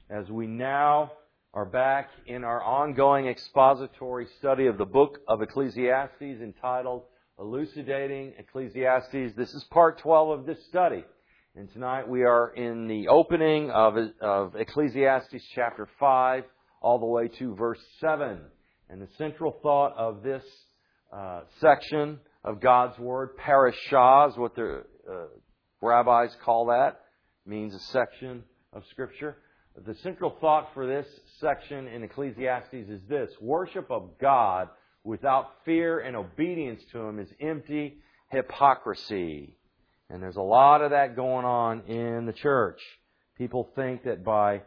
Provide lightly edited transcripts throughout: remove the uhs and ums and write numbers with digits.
as we now are back in our ongoing expository study of the book of Ecclesiastes entitled Elucidating Ecclesiastes. This is part 12 of this study. And tonight we are in the opening of Ecclesiastes chapter 5 all the way to verse 7. And the central thought of this section of God's Word, parashah is what the rabbis call that, means a section of Scripture. The central thought for this section in Ecclesiastes is this: worship of God without fear and obedience to Him is empty hypocrisy. And there's a lot of that going on in the church. People think that by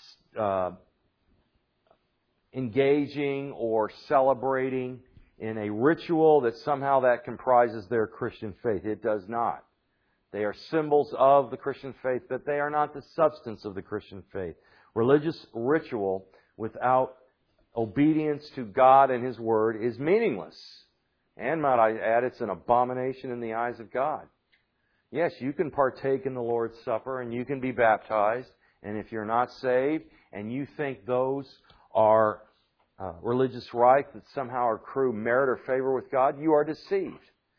engaging or celebrating in a ritual that somehow that comprises their Christian faith. It does not. They are symbols of the Christian faith, but they are not the substance of the Christian faith. Religious ritual without obedience to God and His Word is meaningless. And might I add, it's an abomination in the eyes of God. Yes, you can partake in the Lord's Supper and you can be baptized. And if you're not saved and you think those are religious rites that somehow accrue merit or favor with God, you are deceived.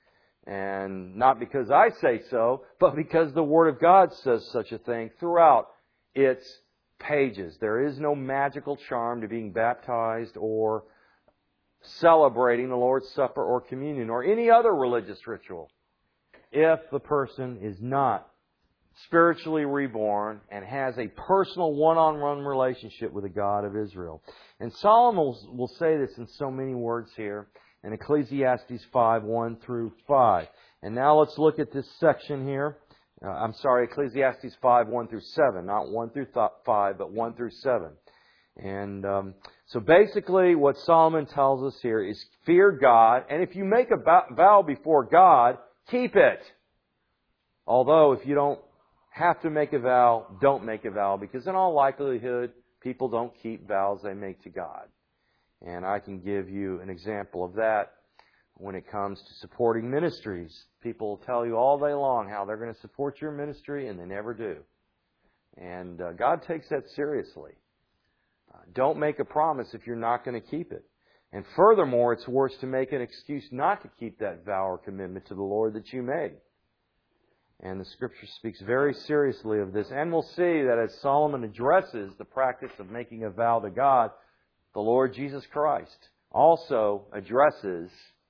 And not because I say so, but because the Word of God says such a thing throughout its pages. There is no magical charm to being baptized or celebrating the Lord's Supper or communion or any other religious ritual if the person is not spiritually reborn and has a personal one-on-one relationship with the God of Israel. And Solomon will say this in so many words here in Ecclesiastes 5, 1 through 5. And now let's look at this section here. Ecclesiastes 5, 1 through 7. Not 1 through 5, but 1 through 7. And so basically what Solomon tells us here is fear God. And if you make a vow before God, keep it. Although if you don't have to make a vow, don't make a vow. Because in all likelihood, people don't keep vows they make to God. And I can give you an example of that when it comes to supporting ministries. People will tell you all day long how they're going to support your ministry, and they never do. And God takes that seriously. Don't make a promise if you're not going to keep it. And furthermore, it's worse to make an excuse not to keep that vow or commitment to the Lord that you made. And the Scripture speaks very seriously of this. And we'll see that as Solomon addresses the practice of making a vow to God, the Lord Jesus Christ also addresses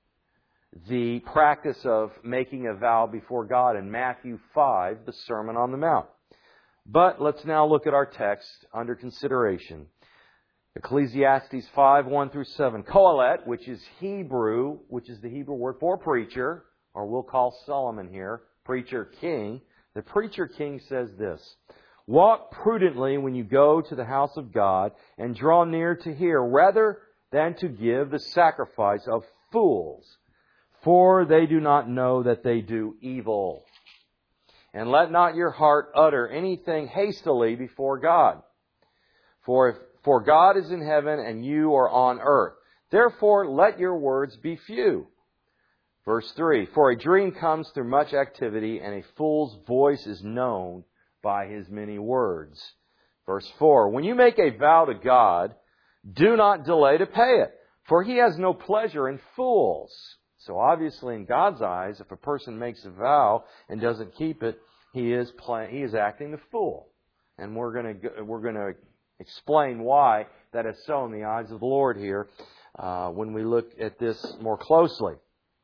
the practice of making a vow before God in Matthew 5, the Sermon on the Mount. But let's now look at our text under consideration. Ecclesiastes 5, 1 through 7. Kohelet, which is the Hebrew word for preacher, or we'll call Solomon here, preacher king. The preacher king says this: walk prudently when you go to the house of God, and draw near to hear, rather than to give the sacrifice of fools, for they do not know that they do evil. And let not your heart utter anything hastily before God. For God is in heaven, and you are on earth. Therefore let your words be few. Verse 3, for a dream comes through much activity, and a fool's voice is known by his many words. Verse 4, when you make a vow to God, do not delay to pay it, for He has no pleasure in fools. So obviously in God's eyes, if a person makes a vow and doesn't keep it, he is acting the fool. And we're going to explain why that is so in the eyes of the Lord here when we look at this more closely.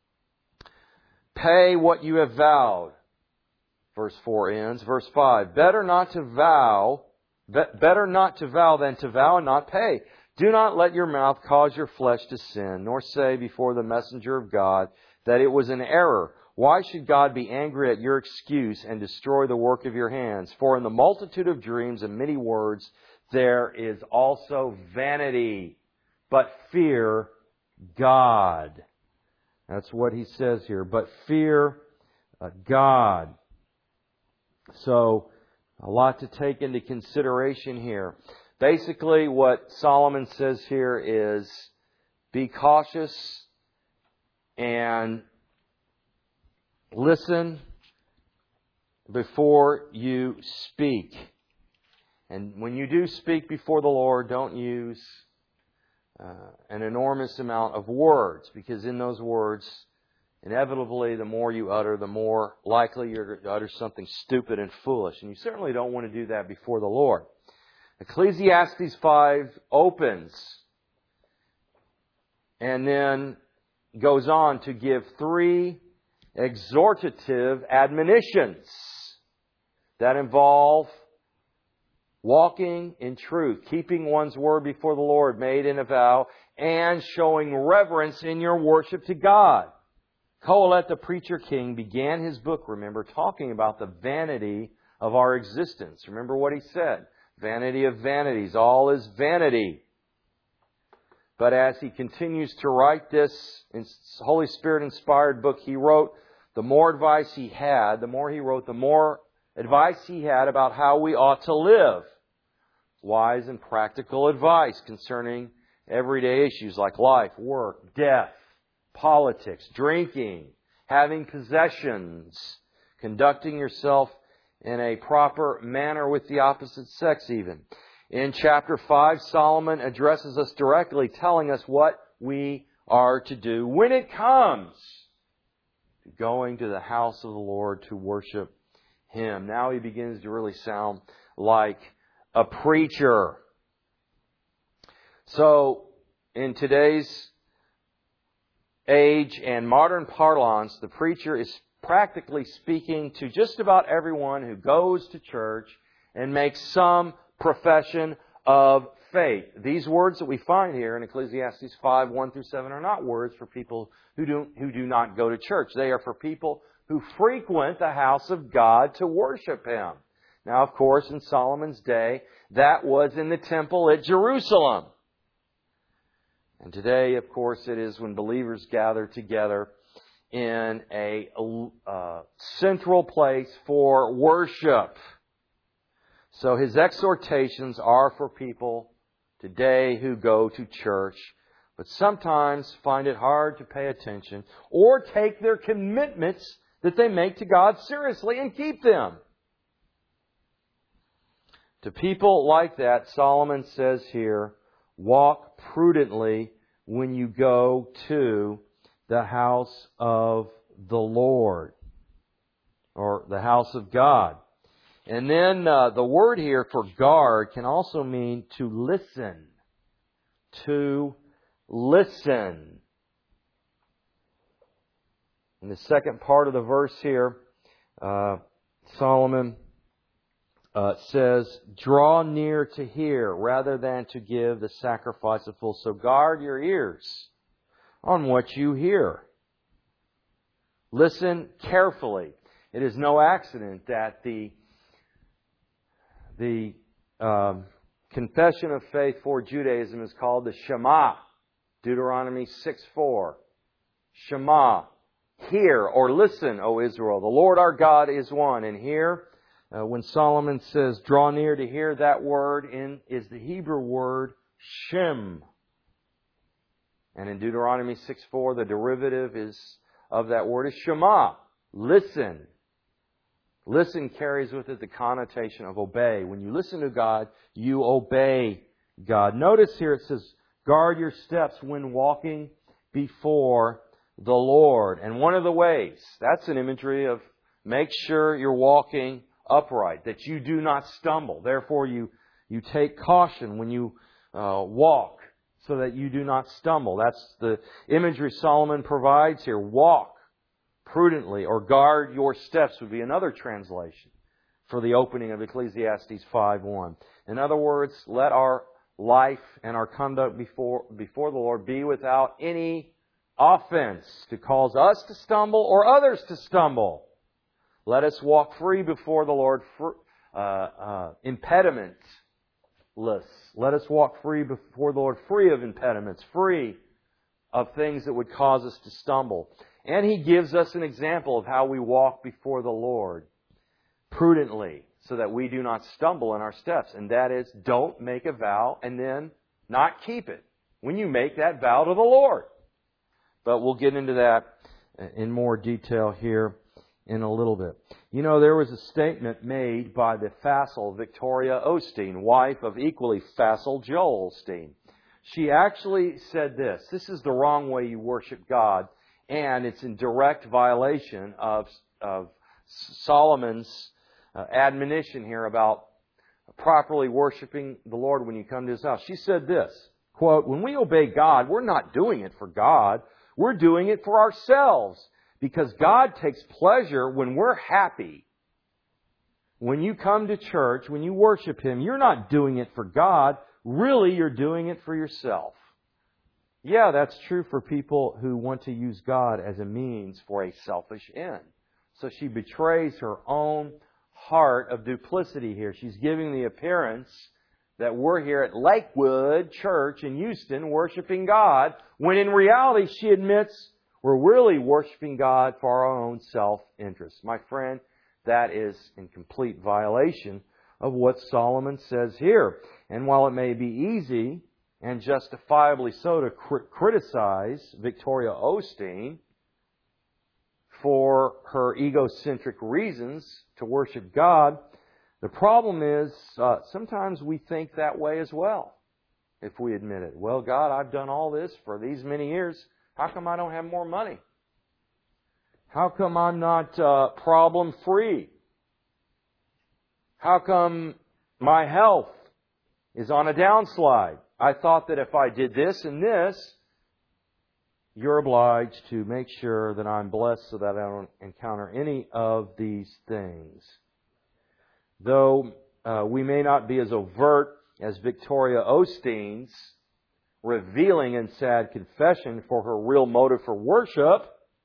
Pay what you have vowed. Verse 4 ends. Verse 5, better not to vow than to vow and not pay. Do not let your mouth cause your flesh to sin, nor say before the messenger of God that it was an error. Why should God be angry at your excuse and destroy the work of your hands? For in the multitude of dreams and many words there is also vanity. But fear God. That's what he says here. But fear God. So, a lot to take into consideration here. Basically, what Solomon says here is, be cautious and listen before you speak. And when you do speak before the Lord, don't use an enormous amount of words, because in those words, inevitably, the more you utter, the more likely you're to utter something stupid and foolish. And you certainly don't want to do that before the Lord. Ecclesiastes 5 opens and then goes on to give 3 exhortative admonitions that involve walking in truth, keeping one's word before the Lord made in a vow, and showing reverence in your worship to God. Kohelet, the preacher king, began his book, remember, talking about the vanity of our existence. Remember what he said. Vanity of vanities. All is vanity. But as he continues to write this Holy Spirit-inspired book, he wrote, the more advice he had, the more he wrote, the more advice he had about how we ought to live. Wise and practical advice concerning everyday issues like life, work, death, politics, drinking, having possessions, conducting yourself in a proper manner with the opposite sex even. In chapter 5, Solomon addresses us directly, telling us what we are to do when it comes to going to the house of the Lord to worship Him. Now he begins to really sound like a preacher. So, in today's age and modern parlance, the preacher is practically speaking to just about everyone who goes to church and makes some profession of faith. These words that we find here in Ecclesiastes 5, 1 through 7 are not words for people who do not go to church. They are for people who frequent the house of God to worship Him. Now, of course, in Solomon's day, that was in the temple at Jerusalem. And today, of course, it is when believers gather together in a central place for worship. So his exhortations are for people today who go to church, but sometimes find it hard to pay attention or take their commitments that they make to God seriously and keep them. To people like that, Solomon says here, walk prudently when you go to the house of the Lord, or the house of God. And then the word here for guard can also mean to listen. To listen. In the second part of the verse here, Solomon says, draw near to hear rather than to give the sacrifice of fools. So guard your ears on what you hear. Listen carefully. It is no accident that the confession of faith for Judaism is called the Shema. Deuteronomy 6:4. Shema. Hear or listen, O Israel. The Lord our God is one. And here, when Solomon says, draw near to hear, that word is the Hebrew word Shem. And in Deuteronomy 6:4, the derivative of that word is Shema. Listen. Listen carries with it the connotation of obey. When you listen to God, you obey God. Notice here it says, guard your steps when walking before the Lord. And one of the ways, that's an imagery of make sure you're walking upright, that you do not stumble. Therefore, you take caution when you walk so that you do not stumble. That's the imagery Solomon provides here. Walk prudently, or guard your steps would be another translation for the opening of Ecclesiastes 5:1. In other words, let our life and our conduct before the Lord be without any offense to cause us to stumble or others to stumble. Let us walk free before the Lord, impedimentless. Let us walk free before the Lord, free of impediments, free of things that would cause us to stumble. And He gives us an example of how we walk before the Lord prudently so that we do not stumble in our steps. And that is, don't make a vow and then not keep it when you make that vow to the Lord. But we'll get into that in more detail here in a little bit. You know, there was a statement made by the facile Victoria Osteen, wife of equally facile Joel Osteen. She actually said this is the wrong way you worship God, and it's in direct violation of Solomon's admonition here about properly worshiping the Lord when you come to His house. She said this, quote, "When we obey God, we're not doing it for God. We're doing it for ourselves, because God takes pleasure when we're happy. When you come to church, when you worship Him, you're not doing it for God. Really, you're doing it for yourself." Yeah, that's true for people who want to use God as a means for a selfish end. So she betrays her own heart of duplicity here. She's giving the appearance that we're here at Lakewood Church in Houston worshiping God, when in reality she admits we're really worshiping God for our own self-interest. My friend, that is in complete violation of what Solomon says here. And while it may be easy, and justifiably so, to criticize Victoria Osteen for her egocentric reasons to worship God, the problem is sometimes we think that way as well, if we admit it. Well, God, I've done all this for these many years. How come I don't have more money? How come I'm not problem-free? How come my health is on a downslide? I thought that if I did this and this, you're obliged to make sure that I'm blessed so that I don't encounter any of these things. Though we may not be as overt as Victoria Osteen's revealing and sad confession for her real motive for worship,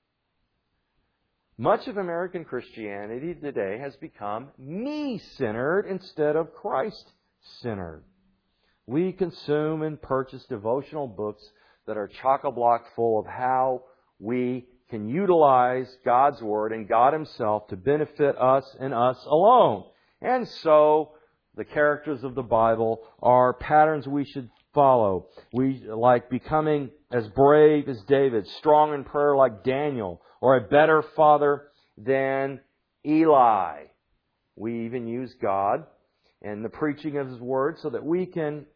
much of American Christianity today has become me-centered instead of Christ-centered. We consume and purchase devotional books that are chock-a-block full of how we can utilize God's Word and God Himself to benefit us and us alone. And so, the characters of the Bible are patterns we should follow. We like becoming as brave as David, strong in prayer like Daniel, or a better father than Eli. We even use God and the preaching of His Word so that we can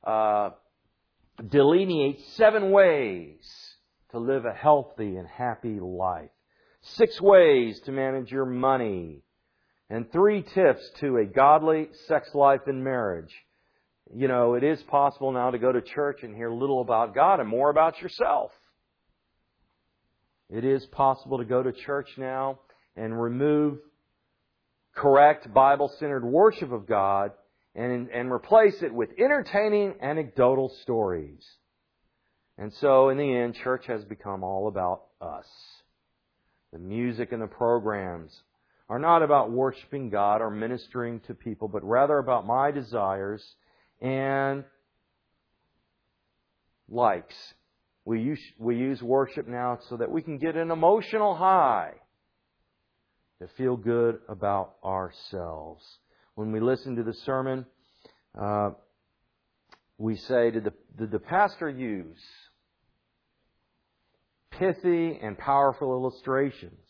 delineate 7 ways to live a healthy and happy life, 6 ways to manage your money, and 3 tips to a godly sex life and marriage. You know, it is possible now to go to church and hear little about God and more about yourself. It is possible to go to church now and remove correct Bible-centered worship of God and replace it with entertaining anecdotal stories. And so, in the end, church has become all about us. The music and the programs are not about worshiping God or ministering to people, but rather about my desires and likes. We use worship now so that we can get an emotional high to feel good about ourselves. When we listen to the sermon, we say, did the pastor use pithy and powerful illustrations?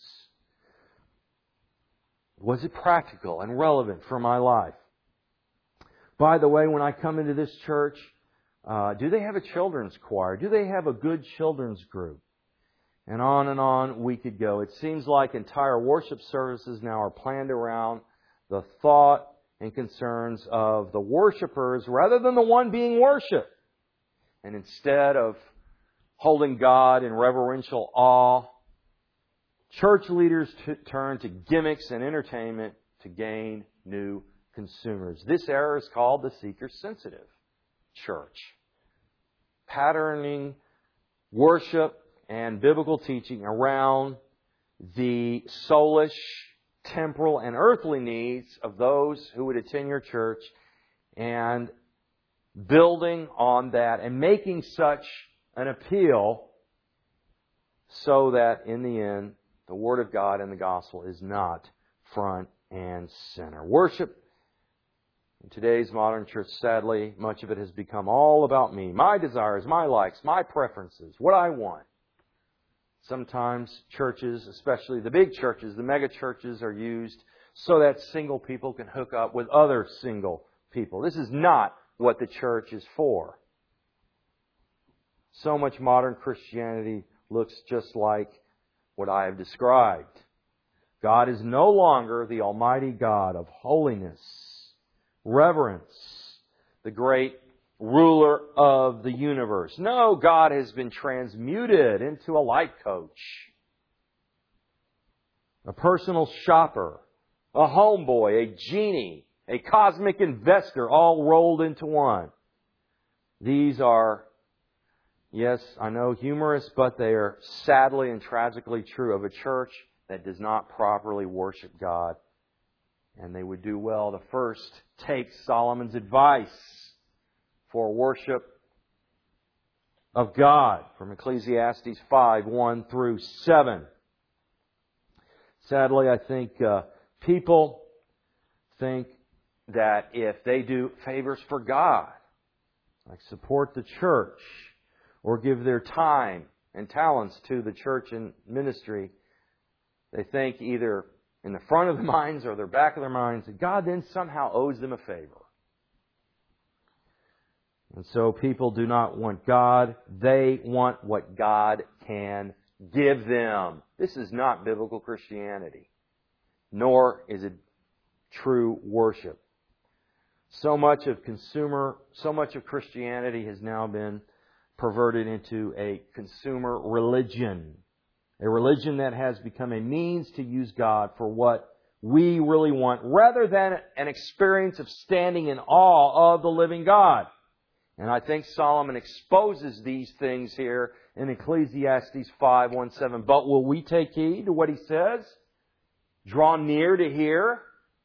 Was it practical and relevant for my life? By the way, when I come into this church, do they have a children's choir? Do they have a good children's group? And on we could go. It seems like entire worship services now are planned around the thought and concerns of the worshipers rather than the one being worshipped. And instead of holding God in reverential awe, church leaders turn to gimmicks and entertainment to gain new consumers. This era is called the seeker-sensitive church. Patterning worship and biblical teaching around the soulish, temporal, and earthly needs of those who would attend your church, and building on that and making such an appeal so that in the end the Word of God and the Gospel is not front and center. Worship in today's modern church, sadly, much of it has become all about me, my desires, my likes, my preferences, what I want. Sometimes churches, especially the big churches, the mega churches, are used so that single people can hook up with other single people. This is not what the church is for. So much modern Christianity looks just like what I have described. God is no longer the Almighty God of holiness, reverence, the great ruler of the universe. No, God has been transmuted into a life coach, a personal shopper, a homeboy, a genie, a cosmic investor, all rolled into one. These are, yes, I know, humorous, but they are sadly and tragically true of a church that does not properly worship God. And they would do well to first take Solomon's advice for worship of God from Ecclesiastes 5, 1 through 7. Sadly, I think people think that if they do favors for God, like support the church, or give their time and talents to the church and ministry, they think either in the front of their minds or the back of their minds that God then somehow owes them a favor. And so people do not want God. They want what God can give them. This is not biblical Christianity, nor is it true worship. So much of Christianity has now been perverted into a consumer religion. A religion that has become a means to use God for what we really want, rather than an experience of standing in awe of the living God. And I think Solomon exposes these things here in Ecclesiastes 5, 1, 7. But will we take heed to what he says? Draw near to hear?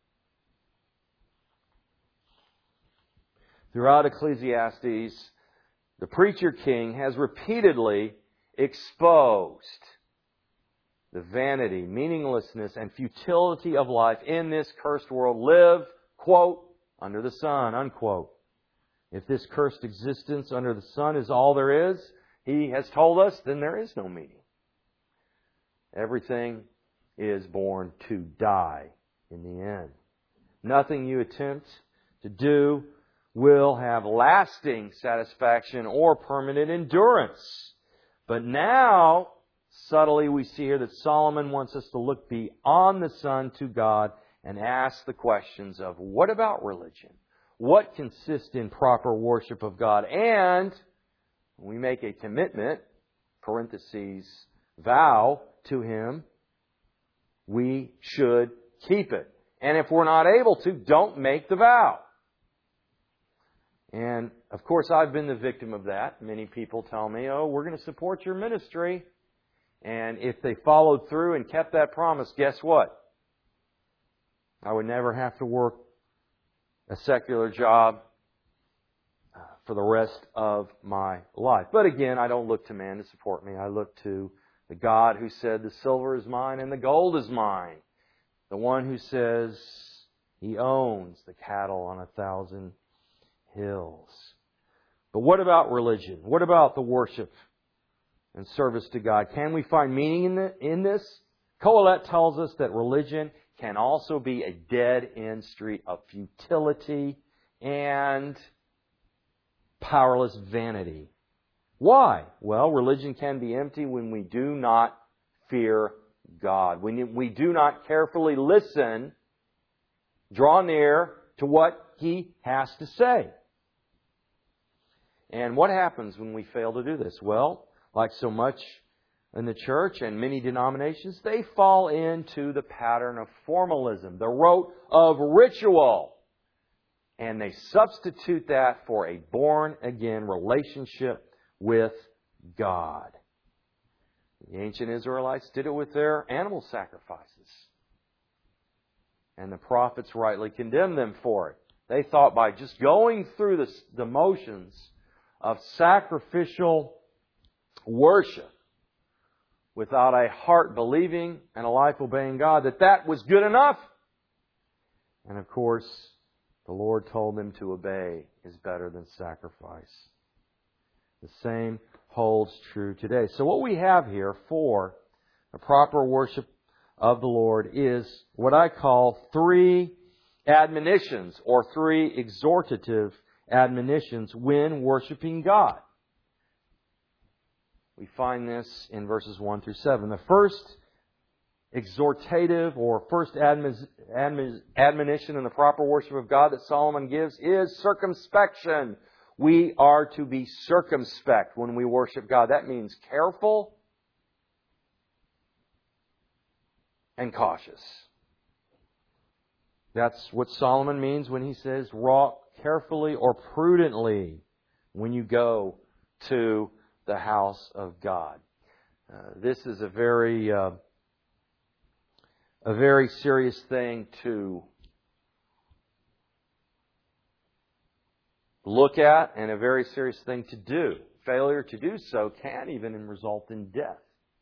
Throughout Ecclesiastes, the preacher king has repeatedly exposed the vanity, meaninglessness, and futility of life in this cursed world. Live, quote, under the sun, unquote. If this cursed existence under the sun is all there is, he has told us, then there is no meaning. Everything is born to die in the end. Nothing you attempt to do will have lasting satisfaction or permanent endurance. But now, subtly we see here that Solomon wants us to look beyond the sun to God and ask the questions of what about religion? What consists in proper worship of God? And we make a commitment, parentheses, vow to Him, we should keep it. And if we're not able to, don't make the vow. And, of course, I've been the victim of that. Many people tell me, oh, we're going to support your ministry. And if they followed through and kept that promise, guess what? I would never have to work a secular job for the rest of my life. But again, I don't look to man to support me. I look to the God who said, the silver is mine and the gold is mine. The one who says He owns the cattle on 1,000 hills. But what about religion? What about the worship and service to God? Can we find meaning in this? Kohelet tells us that religion can also be a dead-end street of futility and powerless vanity. Why? Well, religion can be empty when we do not fear God. When we do not carefully listen, draw near to what He has to say. And what happens when we fail to do this? Well, like so much in the church and many denominations, they fall into the pattern of formalism, the rote of ritual. And they substitute that for a born-again relationship with God. The ancient Israelites did it with their animal sacrifices. And the prophets rightly condemned them for it. They thought by just going through the motions of sacrificial worship without a heart believing and a life obeying God, that was good enough. And of course, the Lord told them to obey is better than sacrifice. The same holds true today. So what we have here for the proper worship of the Lord is what I call 3 admonitions or 3 exhortative admonitions when worshiping God. We find this in verses 1 through 7. The first exhortative or first admonition in the proper worship of God that Solomon gives is circumspection. We are to be circumspect when we worship God. That means careful and cautious. That's what Solomon means when he says, walk carefully or prudently when you go to the house of God. This is a very serious thing to look at and a very serious thing to do. Failure to do so can even result in death.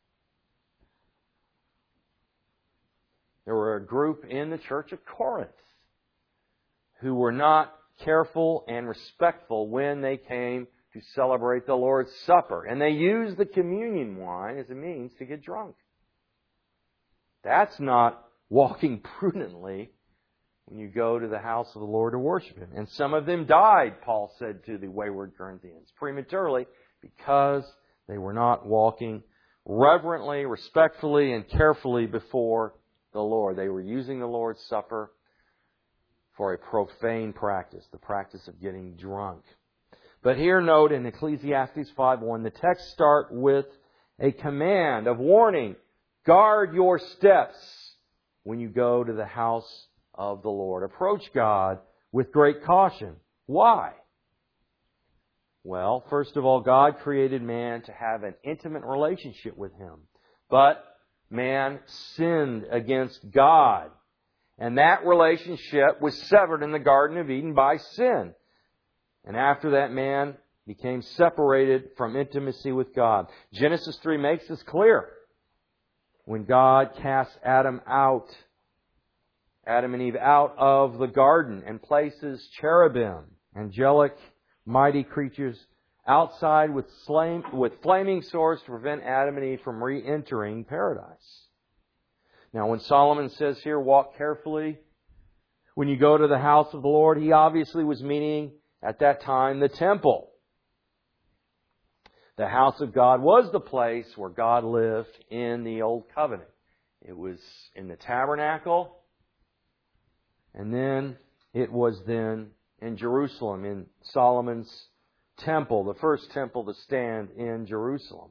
There were a group in the church of Corinth who were not careful and respectful when they came to celebrate the Lord's Supper. And they used the communion wine as a means to get drunk. That's not walking prudently when you go to the house of the Lord to worship Him. And some of them died, Paul said to the wayward Corinthians, prematurely because they were not walking reverently, respectfully, and carefully before the Lord. They were using the Lord's Supper for a profane practice, the practice of getting drunk. But here note in Ecclesiastes 5:1, the text start with a command of warning. Guard your steps when you go to the house of the Lord. Approach God with great caution. Why? Well, first of all, God created man to have an intimate relationship with Him. But man sinned against God. And that relationship was severed in the Garden of Eden by sin. And after that, man became separated from intimacy with God. Genesis 3 makes this clear. When God casts Adam and Eve out of the garden and places cherubim, angelic, mighty creatures, outside with flaming swords to prevent Adam and Eve from re-entering paradise. Now, when Solomon says here, walk carefully when you go to the house of the Lord, he obviously was meaning, at that time, the temple. The house of God was the place where God lived in the Old Covenant. It was in the tabernacle, and then it was then in Jerusalem, in Solomon's temple, the first temple to stand in Jerusalem.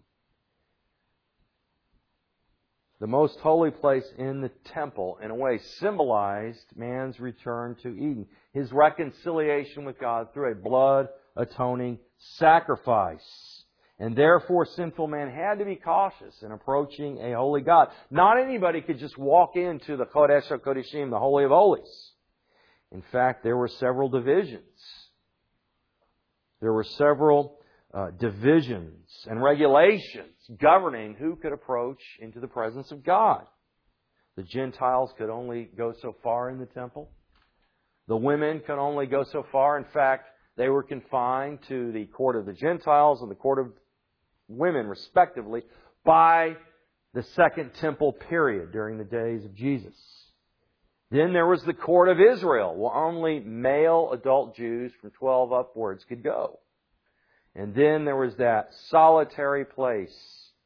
The most holy place in the temple, in a way, symbolized man's return to Eden. His reconciliation with God through a blood-atoning sacrifice. And therefore, sinful man had to be cautious in approaching a holy God. Not anybody could just walk into the Kodesh HaKodeshim, the Holy of Holies. In fact, there were several divisions. There were several divisions and regulations governing who could approach into the presence of God. The Gentiles could only go so far in the temple. The women could only go so far. In fact, they were confined to the court of the Gentiles and the court of women, respectively, by the Second Temple period during the days of Jesus. Then there was the court of Israel, where only male adult Jews from 12 upwards could go. And then there was that solitary place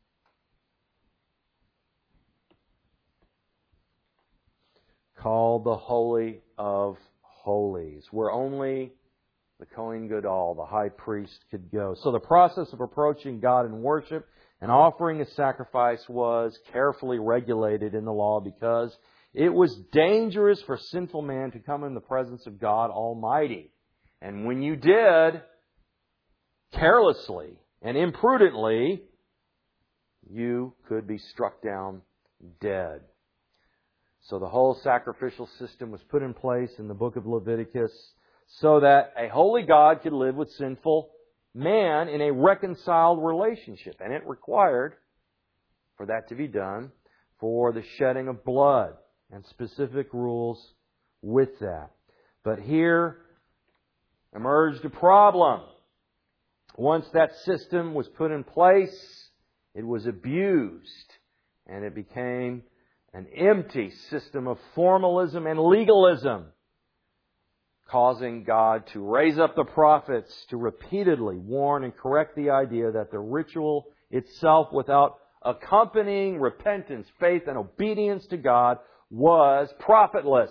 called the Holy of Holies, where only the Kohen Gadol, the high priest, could go. So the process of approaching God in worship and offering a sacrifice was carefully regulated in the law because it was dangerous for sinful man to come in the presence of God Almighty. And when you did, carelessly and imprudently, you could be struck down dead. So the whole sacrificial system was put in place in the book of Leviticus so that a holy God could live with sinful man in a reconciled relationship. And it required, for that to be done, for the shedding of blood and specific rules with that. But here emerged a problem. Once that system was put in place, it was abused, and it became an empty system of formalism and legalism, causing God to raise up the prophets to repeatedly warn and correct the idea that the ritual itself, without accompanying repentance, faith, and obedience to God, was profitless.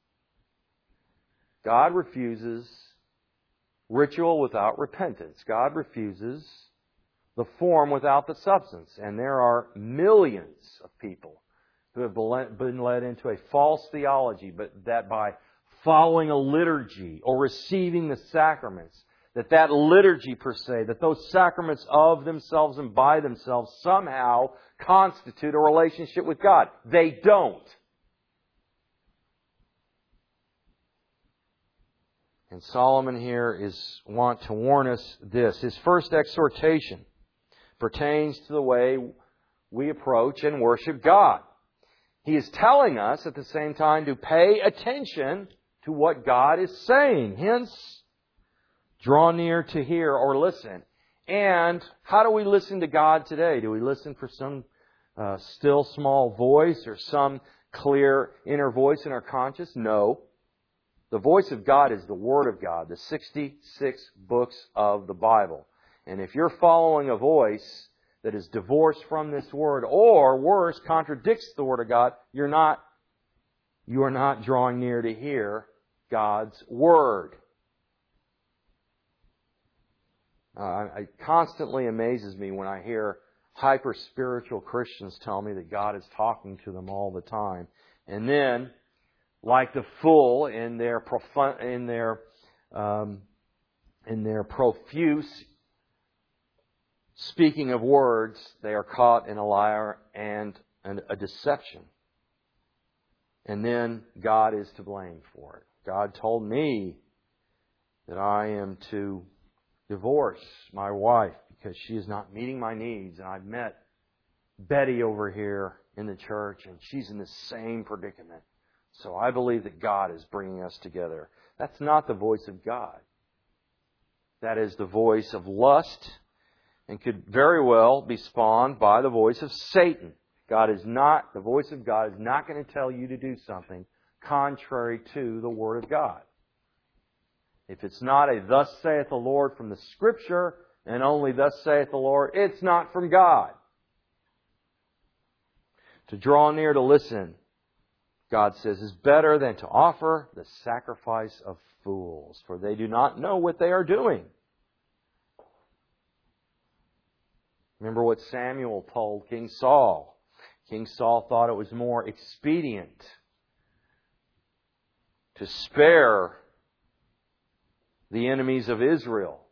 God refuses ritual without repentance. God refuses the form without the substance. And there are millions of people who have been led into a false theology, but that by following a liturgy or receiving the sacraments, that liturgy per se, that those sacraments of themselves and by themselves somehow constitute a relationship with God. They don't. And Solomon here want to warn us this. His first exhortation pertains to the way we approach and worship God. He is telling us at the same time to pay attention to what God is saying. Hence, draw near to hear or listen. And how do we listen to God today? Do we listen for some still small voice or some clear inner voice in our conscience? No. The voice of God is the Word of God, the 66 books of the Bible. And if you're following a voice that is divorced from this Word, or worse, contradicts the Word of God, you are not drawing near to hear God's Word. It constantly amazes me when I hear hyper-spiritual Christians tell me that God is talking to them all the time. And then, like the fool in their profuse speaking of words, they are caught in a liar and a deception. And then God is to blame for it. God told me that I am to divorce my wife because she is not meeting my needs. And I've met Betty over here in the church, and she's in the same predicament. So I believe that God is bringing us together. That's not the voice of God. That is the voice of lust, and could very well be spawned by the voice of Satan. The voice of God is not going to tell you to do something contrary to the Word of God. If it's not a thus saith the Lord from the Scripture, and only thus saith the Lord, it's not from God. To draw near to listen, God says, is better than to offer the sacrifice of fools, for they do not know what they are doing. Remember what Samuel told King Saul. King Saul thought it was more expedient to spare the enemies of Israel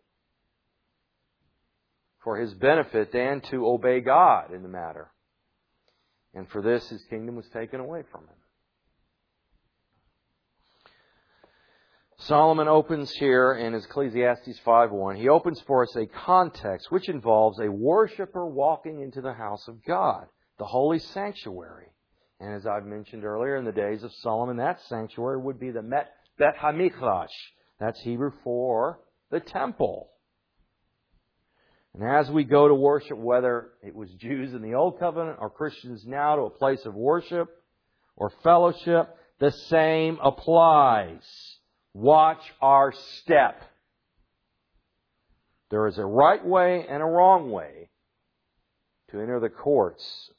for his benefit than to obey God in the matter. And for this, his kingdom was taken away from him. Solomon opens here in Ecclesiastes 5:1. He opens for us a context which involves a worshiper walking into the house of God, the holy sanctuary. And as I've mentioned earlier, in the days of Solomon, that sanctuary would be the Bet HaMikdash. That's Hebrew for the temple. And as we go to worship, whether it was Jews in the Old Covenant or Christians now, to a place of worship or fellowship, the same applies. Watch our step. There is a right way and a wrong way to enter the courts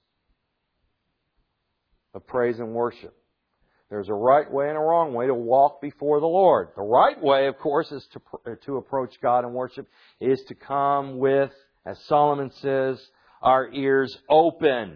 of praise and worship. There's a right way and a wrong way to walk before the Lord. The right way, of course, is to approach God in worship, is to come with, as Solomon says, our ears open.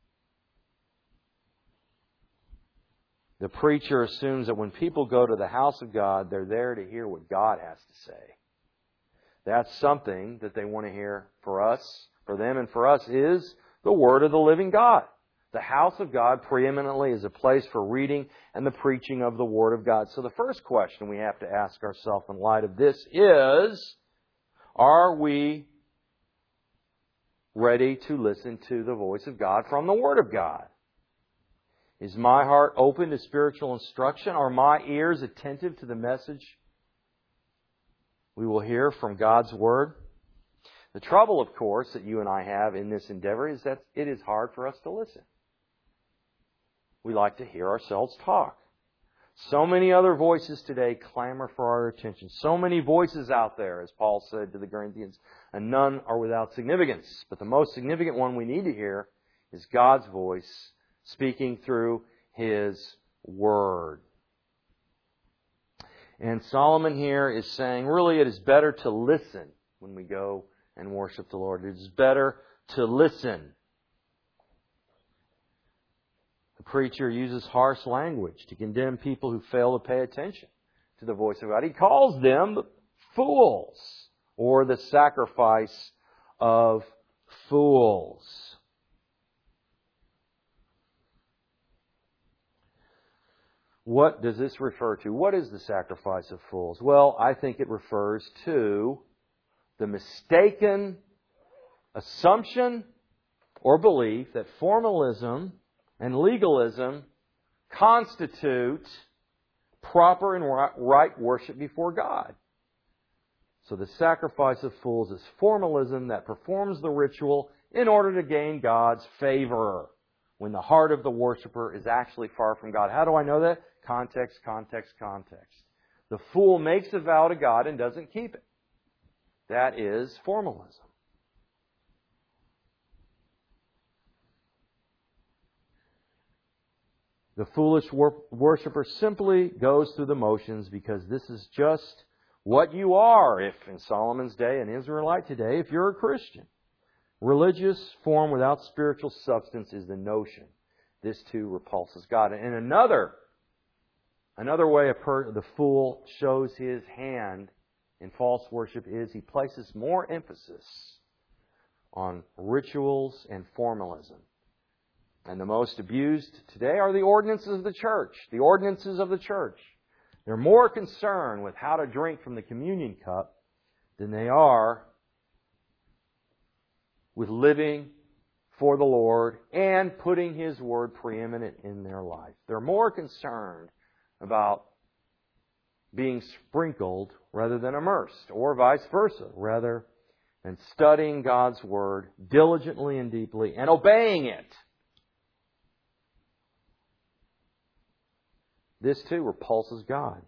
The preacher assumes that when people go to the house of God, they're there to hear what God has to say. That's something that they want to hear for us, for them and for us, is the Word of the living God. The house of God preeminently is a place for reading and the preaching of the Word of God. So the first question we have to ask ourselves in light of this is, are we ready to listen to the voice of God from the Word of God? Is my heart open to spiritual instruction? Are my ears attentive to the message we will hear from God's Word? The trouble, of course, that you and I have in this endeavor is that it is hard for us to listen. we like to hear ourselves talk. So many other voices today clamor for our attention. So many voices out there, as Paul said to the Corinthians, and none are without significance. But the most significant one we need to hear is God's voice speaking through His Word. And Solomon here is saying, really, it is better to listen when we go and worship the Lord. It is better to listen. The preacher uses harsh language to condemn people who fail to pay attention to the voice of God. He calls them fools, or the sacrifice of fools. What does this refer to? What is the sacrifice of fools? Well, I think it refers to the mistaken assumption or belief that formalism and legalism constitute proper and right worship before God. So the sacrifice of fools is formalism that performs the ritual in order to gain God's favor, when the heart of the worshiper is actually far from God. How do I know that? Context, context, context. The fool makes a vow to God and doesn't keep it. That is formalism. The foolish worshiper simply goes through the motions because this is just what you are, if in Solomon's day, an Israelite today, if you're a Christian. Religious form without spiritual substance is the notion. This too repulses God. And another way the fool shows his hand in false worship is he places more emphasis on rituals and formalism. And the most abused today are the ordinances of the church. The ordinances of the church. They're more concerned with how to drink from the communion cup than they are with living for the Lord and putting His Word preeminent in their life. They're more concerned about being sprinkled rather than immersed, or vice versa, rather than studying God's Word diligently and deeply and obeying it. This too repulses God.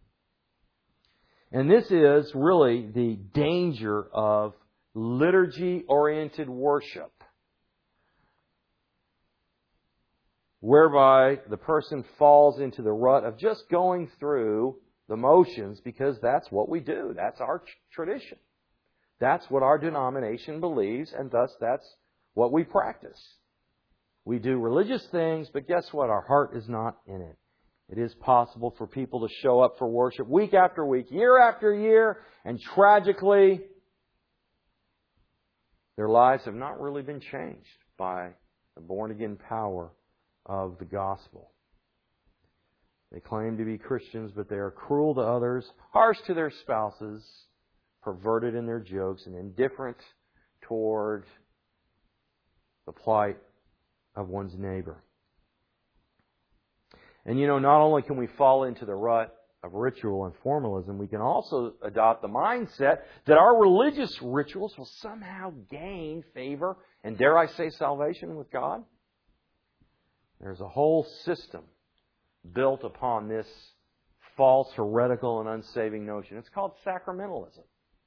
And this is really the danger of liturgy-oriented worship, whereby the person falls into the rut of just going through the motions because that's what we do. That's our tradition. That's what our denomination believes, and thus that's what we practice. We do religious things, but guess what? Our heart is not in it. It is possible for people to show up for worship week after week, year after year, and tragically, their lives have not really been changed by the born-again power of the gospel. They claim to be Christians, but they are cruel to others, harsh to their spouses, perverted in their jokes, and indifferent toward the plight of one's neighbor. And not only can we fall into the rut of ritual and formalism, we can also adopt the mindset that our religious rituals will somehow gain favor and, dare I say, salvation with God. There's a whole system built upon this false, heretical, and unsaving notion. It's called sacramentalism.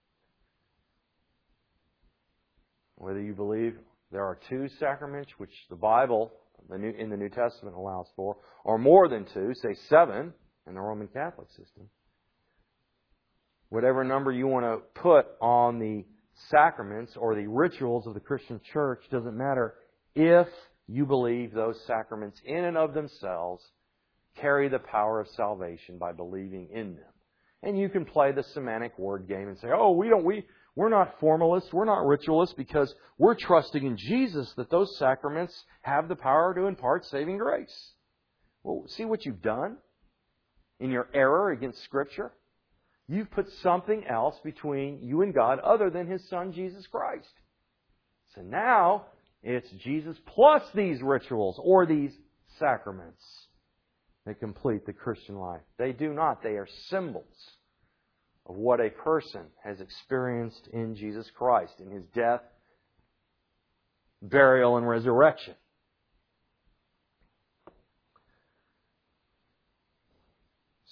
Whether you believe there are 2 sacraments, which the Bible in the New Testament allows for, or more than 2, say 7 in the Roman Catholic system. Whatever number you want to put on the sacraments or the rituals of the Christian church doesn't matter if you believe those sacraments in and of themselves carry the power of salvation by believing in them. And you can play the semantic word game and say, we're not formalists, we're not ritualists, because we're trusting in Jesus that those sacraments have the power to impart saving grace. Well, see what you've done in your error against Scripture? You've put something else between you and God other than His Son, Jesus Christ. So now it's Jesus plus these rituals or these sacraments that complete the Christian life. They do not. They are symbols of what a person has experienced in Jesus Christ, in His death, burial, and resurrection.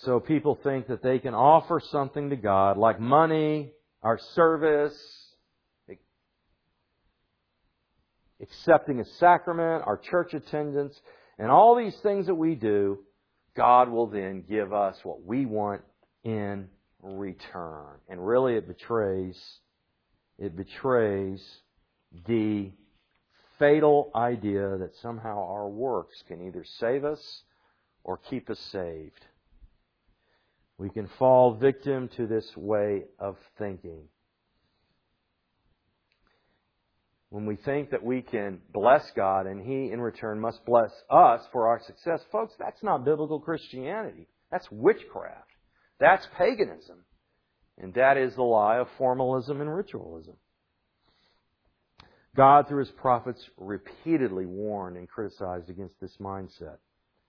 So people think that they can offer something to God, like money, our service, accepting a sacrament, our church attendance, and all these things that we do. God will then give us what we want in return. And really it betrays the fatal idea that somehow our works can either save us or keep us saved. We can fall victim to this way of thinking. When we think that we can bless God and He in return must bless us for our success, folks, that's not biblical Christianity. That's witchcraft. That's paganism. And that is the lie of formalism and ritualism. God, through His prophets, repeatedly warned and criticized against this mindset.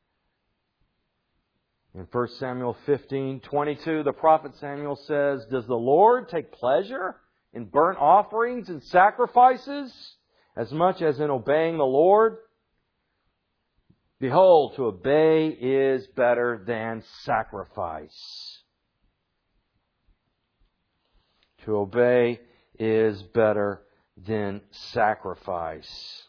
In 1 Samuel 15:22, the prophet Samuel says, "Does the Lord take pleasure in burnt offerings and sacrifices as much as in obeying the Lord? Behold, to obey is better than sacrifice." To obey is better than sacrifice.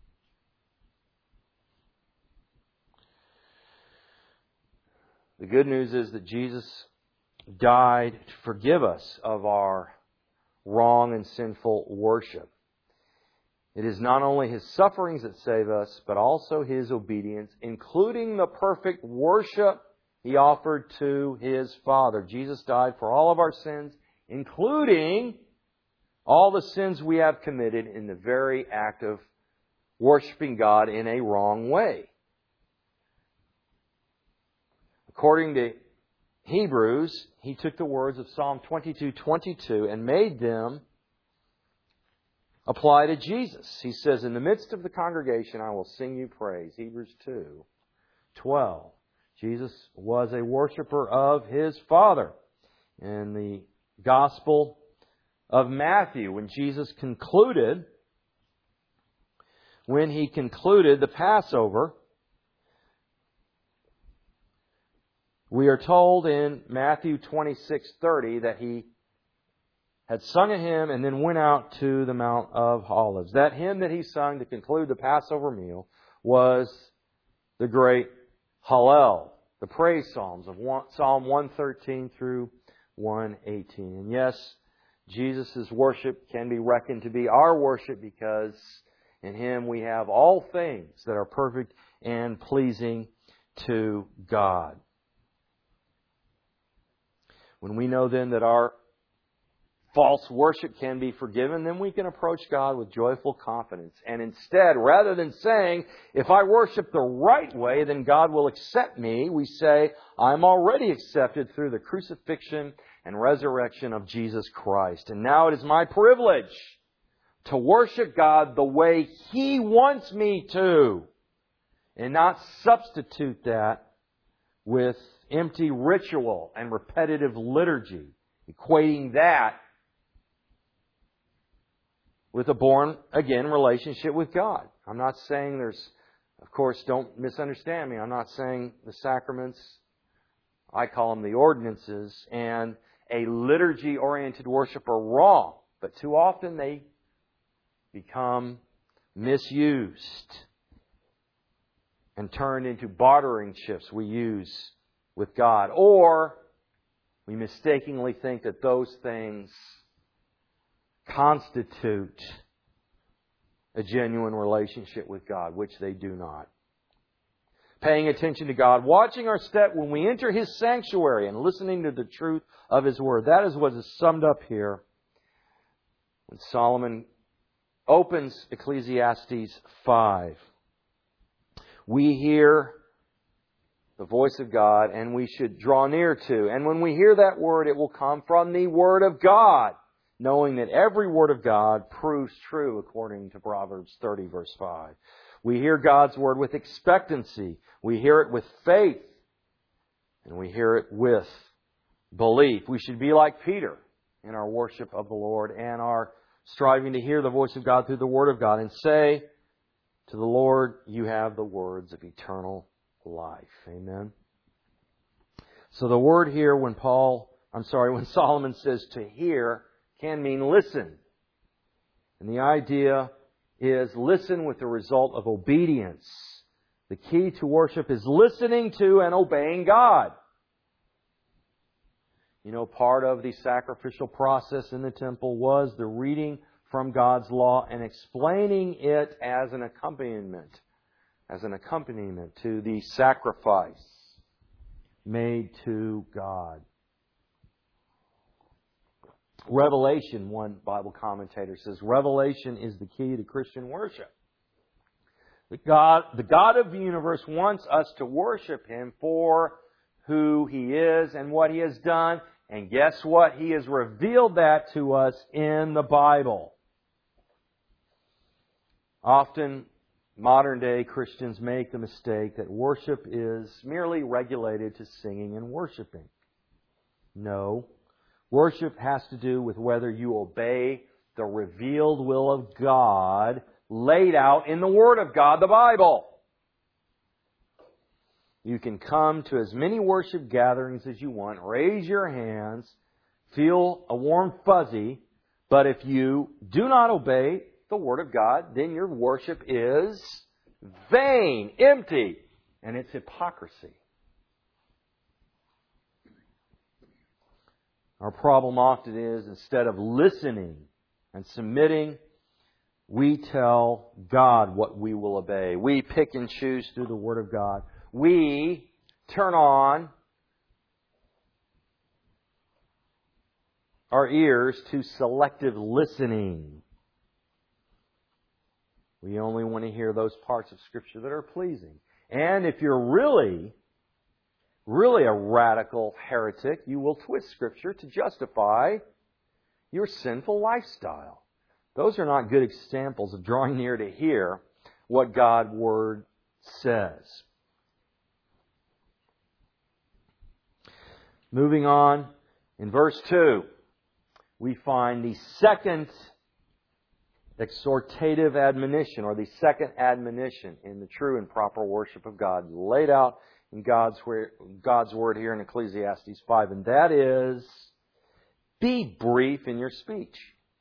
The good news is that Jesus died to forgive us of our wrong and sinful worship. It is not only His sufferings that save us, but also His obedience, including the perfect worship He offered to His Father. Jesus died for all of our sins, including all the sins we have committed in the very act of worshiping God in a wrong way. According to Hebrews, He took the words of Psalm 22:22 and made them apply to Jesus. He says, "In the midst of the congregation I will sing you praise." Hebrews 2:12. Jesus was a worshiper of His Father. In the Gospel of Matthew, when He concluded the Passover, we are told in Matthew 26:30 that He had sung a hymn and then went out to the Mount of Olives. That hymn that He sung to conclude the Passover meal was the great Hallel, the praise psalms of Psalm 113 through 118. And yes, Jesus' worship can be reckoned to be our worship because in Him we have all things that are perfect and pleasing to God. When we know then that our false worship can be forgiven, then we can approach God with joyful confidence. And instead, rather than saying, if I worship the right way, then God will accept me, we say, I'm already accepted through the crucifixion and resurrection of Jesus Christ. And now it is my privilege to worship God the way He wants me to, and not substitute that with empty ritual and repetitive liturgy, equating that with a born-again relationship with God. I'm not saying of course, don't misunderstand me, I'm not saying the sacraments, I call them the ordinances, and a liturgy-oriented worship are wrong, but too often they become misused and turned into bartering chips we use with God. Or we mistakenly think that those things constitute a genuine relationship with God, which they do not. Paying attention to God, watching our step when we enter His sanctuary and listening to the truth of His Word. That is what is summed up here when Solomon opens Ecclesiastes 5. We hear the voice of God, and we should draw near to. And when we hear that word, it will come from the Word of God, knowing that every word of God proves true, according to Proverbs 30, verse 5. We hear God's Word with expectancy. We hear it with faith. And we hear it with belief. We should be like Peter in our worship of the Lord and our striving to hear the voice of God through the Word of God and say to the Lord, you have the words of eternal life. Amen. So the word here when Solomon says to hear can mean listen. And the idea is listen with the result of obedience. The key to worship is listening to and obeying God. You know, part of the sacrificial process in the temple was the reading from God's law and explaining it as an accompaniment to the sacrifice made to God. Revelation, one Bible commentator says, revelation is the key to Christian worship. The God of the universe wants us to worship Him for who He is and what He has done. And guess what? He has revealed that to us in the Bible. Often, modern day Christians make the mistake that worship is merely regulated to singing and worshiping. No. Worship has to do with whether you obey the revealed will of God laid out in the Word of God, the Bible. You can come to as many worship gatherings as you want, raise your hands, feel a warm fuzzy, but if you do not obey the Word of God, then your worship is vain, empty, and it's hypocrisy. Our problem often is, instead of listening and submitting, we tell God what we will obey. We pick and choose through the Word of God. We turn on our ears to selective listening. We only want to hear those parts of Scripture that are pleasing. And if you're really a radical heretic, you will twist Scripture to justify your sinful lifestyle. Those are not good examples of drawing near to hear what God's Word says. Moving on, in verse 2, we find the second exhortative admonition, or the second admonition in the true and proper worship of God, laid out in God's Word here in Ecclesiastes 5, and that is, be brief in your speech.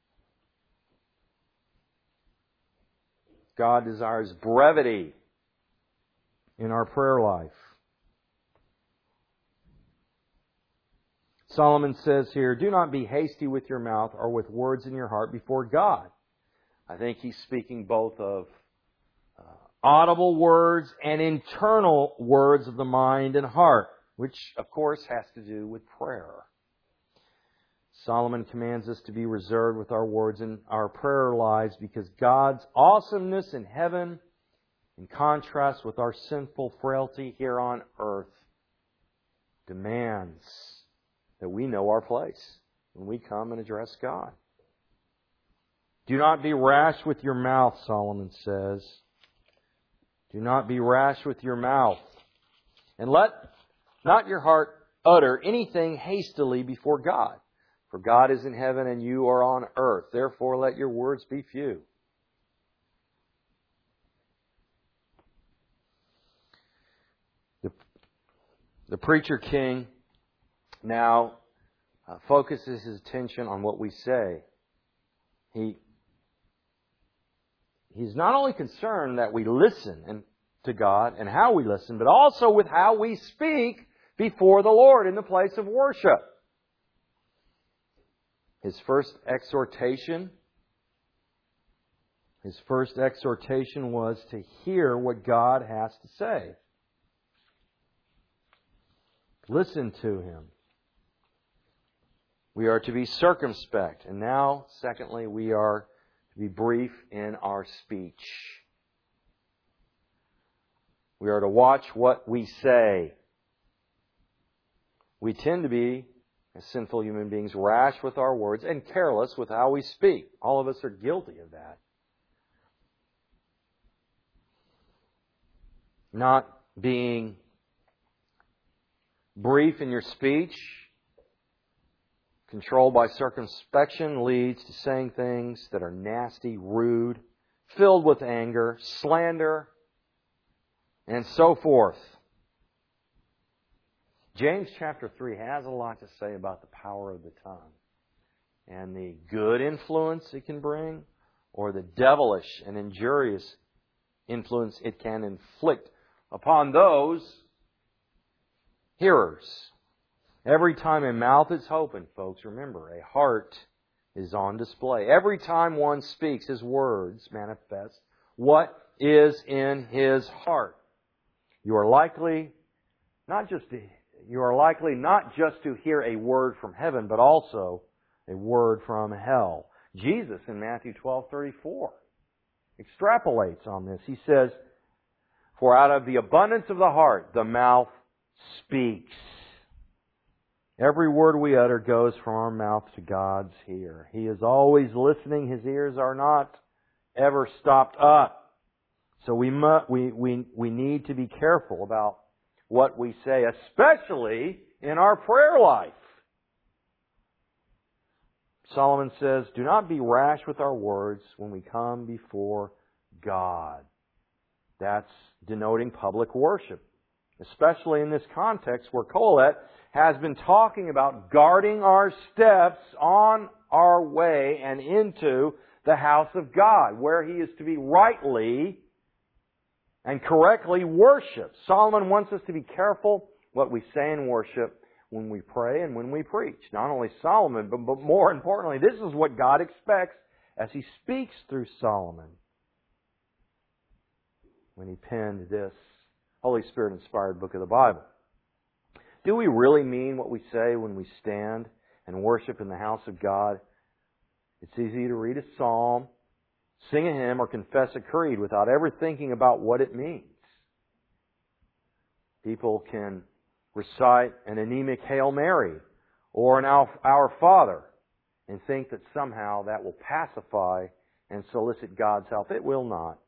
God desires brevity in our prayer life. Solomon says here, do not be hasty with your mouth or with words in your heart before God. I think he's speaking both of audible words and internal words of the mind and heart, which of course has to do with prayer. Solomon commands us to be reserved with our words in our prayer lives because God's awesomeness in heaven, in contrast with our sinful frailty here on earth, demands that we know our place when we come and address God. Do not be rash with your mouth, Solomon says. Do not be rash with your mouth. And let not your heart utter anything hastily before God. For God is in heaven and you are on earth. Therefore let your words be few. The preacher king now focuses his attention on what we say. He's not only concerned that we listen to God and how we listen, but also with how we speak before the Lord in the place of worship. His first exhortation was to hear what God has to say. Listen to Him. We are to be circumspect. And now, secondly, we are to be brief in our speech. We are to watch what we say. We tend to be, as sinful human beings, rash with our words and careless with how we speak. All of us are guilty of that. Not being brief in your speech, controlled by circumspection, leads to saying things that are nasty, rude, filled with anger, slander, and so forth. James chapter 3 has a lot to say about the power of the tongue and the good influence it can bring, or the devilish and injurious influence it can inflict upon those hearers. Every time a mouth is opened, folks, remember, a heart is on display. Every time one speaks, his words manifest what is in his heart. You are likely not just to hear a word from heaven, but also a word from hell. Jesus in Matthew 12:34 extrapolates on this. He says, "For out of the abundance of the heart, the mouth speaks." Every word we utter goes from our mouth to God's ear. He is always listening. His ears are not ever stopped up. So we need to be careful about what we say, especially in our prayer life. Solomon says, "Do not be rash with our words when we come before God." That's denoting public worship, especially in this context where Colette has been talking about guarding our steps on our way and into the house of God, where He is to be rightly and correctly worshipped. Solomon wants us to be careful what we say in worship when we pray and when we preach. Not only Solomon, but more importantly, this is what God expects as He speaks through Solomon when he penned this Holy Spirit-inspired book of the Bible. Do we really mean what we say when we stand and worship in the house of God? It's easy to read a psalm, sing a hymn, or confess a creed without ever thinking about what it means. People can recite an anemic Hail Mary or an Our Father and think that somehow that will pacify and solicit God's help. It will not.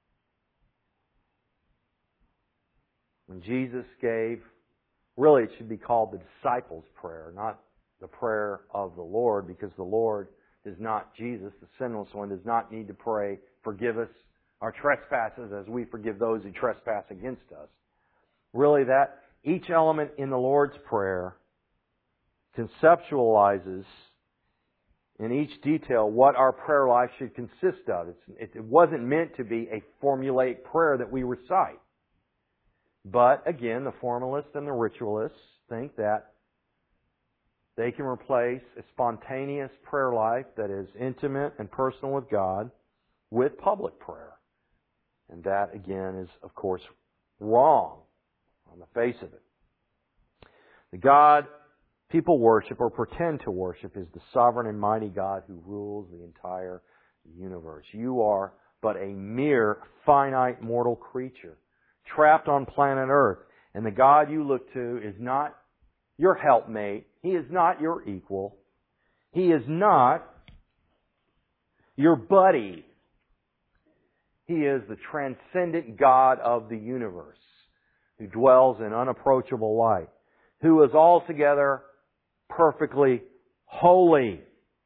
When Jesus gave, really it should be called the disciples' prayer, not the prayer of the Lord, because the Lord does not, Jesus, the sinless one, does not need to pray, "Forgive us our trespasses as we forgive those who trespass against us." Really, that each element in the Lord's Prayer conceptualizes in each detail what our prayer life should consist of. It wasn't meant to be a formulaic prayer that we recite. But again, the formalists and the ritualists think that they can replace a spontaneous prayer life that is intimate and personal with God with public prayer. And that, again, is, of course, wrong on the face of it. The God people worship or pretend to worship is the sovereign and mighty God who rules the entire universe. You are but a mere finite mortal creature, trapped on planet Earth. And the God you look to is not your helpmate. He is not your equal. He is not your buddy. He is the transcendent God of the universe, who dwells in unapproachable light, who is altogether perfectly holy.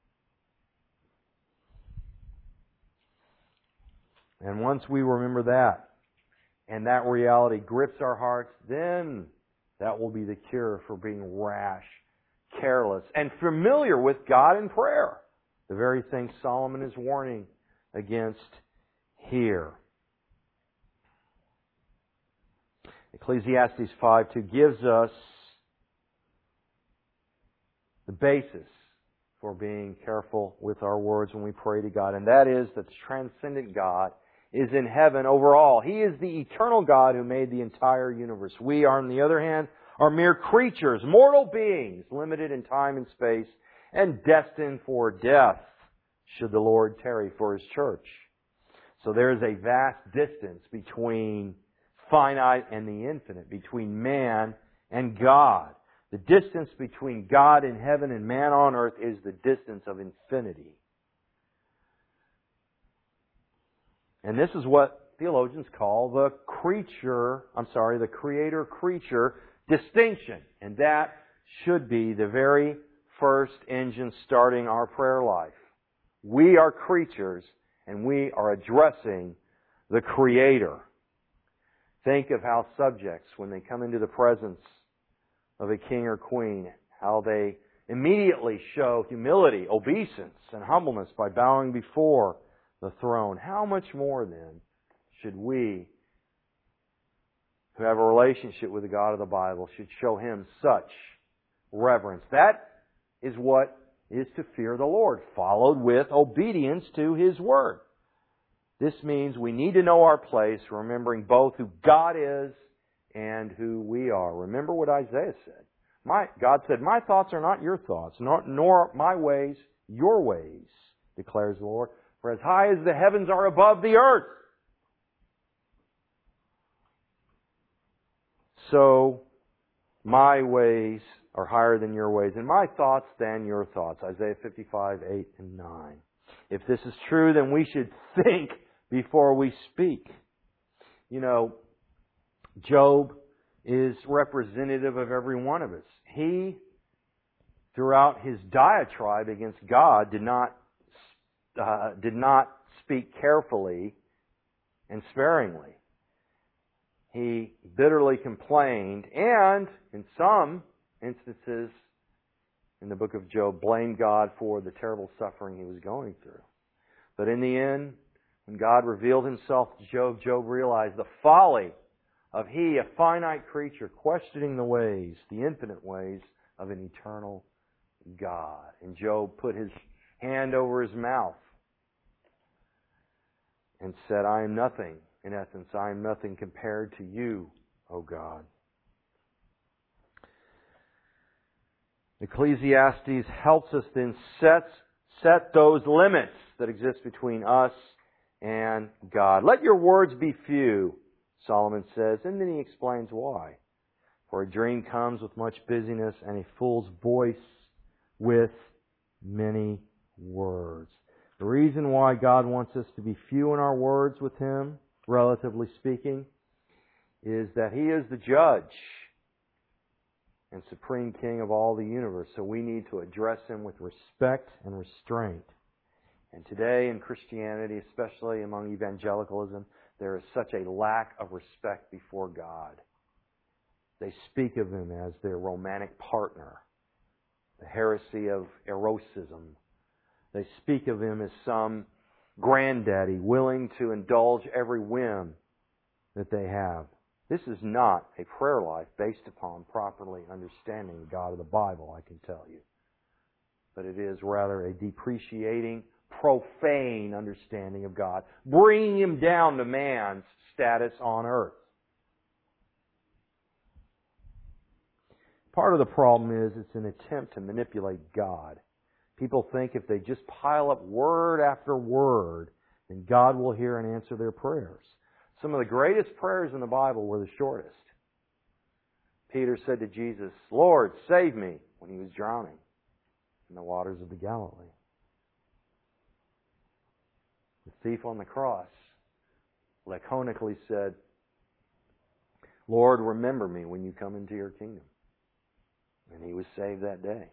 And once we remember that, and that reality grips our hearts, then that will be the cure for being rash, careless, and familiar with God in prayer. The very thing Solomon is warning against here. Ecclesiastes 5:2 gives us the basis for being careful with our words when we pray to God, and that is that the transcendent God is in heaven over all. He is the eternal God who made the entire universe. We, on the other hand, are mere creatures, mortal beings, limited in time and space, and destined for death, should the Lord tarry for His church. So there is a vast distance between finite and the infinite, between man and God. The distance between God in heaven and man on earth is the distance of infinity. And this is what theologians call the creator-creature distinction. And that should be the very first engine starting our prayer life. We are creatures, and we are addressing the Creator. Think of how subjects, when they come into the presence of a king or queen, how they immediately show humility, obeisance, and humbleness by bowing before the throne. How much more then should we, who have a relationship with the God of the Bible, should show Him such reverence? That is what is to fear the Lord, followed with obedience to His Word. This means we need to know our place, remembering both who God is and who we are. Remember what Isaiah said. God said, "My thoughts are not your thoughts, nor my ways your ways, declares the Lord. For as high as the heavens are above the earth, so my ways are higher than your ways, and my thoughts than your thoughts." Isaiah 55, 8 and 9. If this is true, then we should think before we speak. You know, Job is representative of every one of us. He, throughout his diatribe against God, did not speak carefully and sparingly. He bitterly complained and, in some instances in the book of Job, blamed God for the terrible suffering he was going through. But in the end, when God revealed Himself to Job, Job realized the folly of he, a finite creature, questioning the ways, the infinite ways of an eternal God. And Job put his hand over his mouth and said, "I am nothing. In essence, I am nothing compared to you, O God." Ecclesiastes helps us then set those limits that exist between us and God. "Let your words be few," Solomon says, and then he explains why. "For a dream comes with much busyness, and a fool's voice with many words." The reason why God wants us to be few in our words with Him, relatively speaking, is that He is the judge and supreme King of all the universe. So we need to address Him with respect and restraint. And today in Christianity, especially among evangelicalism, there is such a lack of respect before God. They speak of Him as their romantic partner, the heresy of eroticism. They speak of Him as some granddaddy willing to indulge every whim that they have. This is not a prayer life based upon properly understanding the God of the Bible, I can tell you. But it is rather a depreciating, profane understanding of God, bringing Him down to man's status on earth. Part of the problem is it's an attempt to manipulate God. People think if they just pile up word after word, then God will hear and answer their prayers. Some of the greatest prayers in the Bible were the shortest. Peter said to Jesus, "Lord, save me," when he was drowning in the waters of the Galilee. The thief on the cross laconically said, "Lord, remember me when you come into your kingdom." And he was saved that day.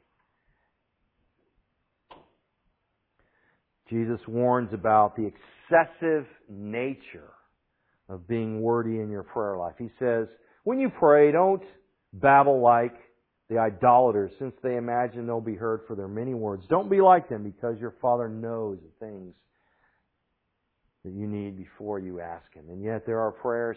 Jesus warns about the excessive nature of being wordy in your prayer life. He says, when you pray, don't babble like the idolaters, since they imagine they'll be heard for their many words. Don't be like them, because your Father knows the things that you need before you ask Him. And yet there are prayers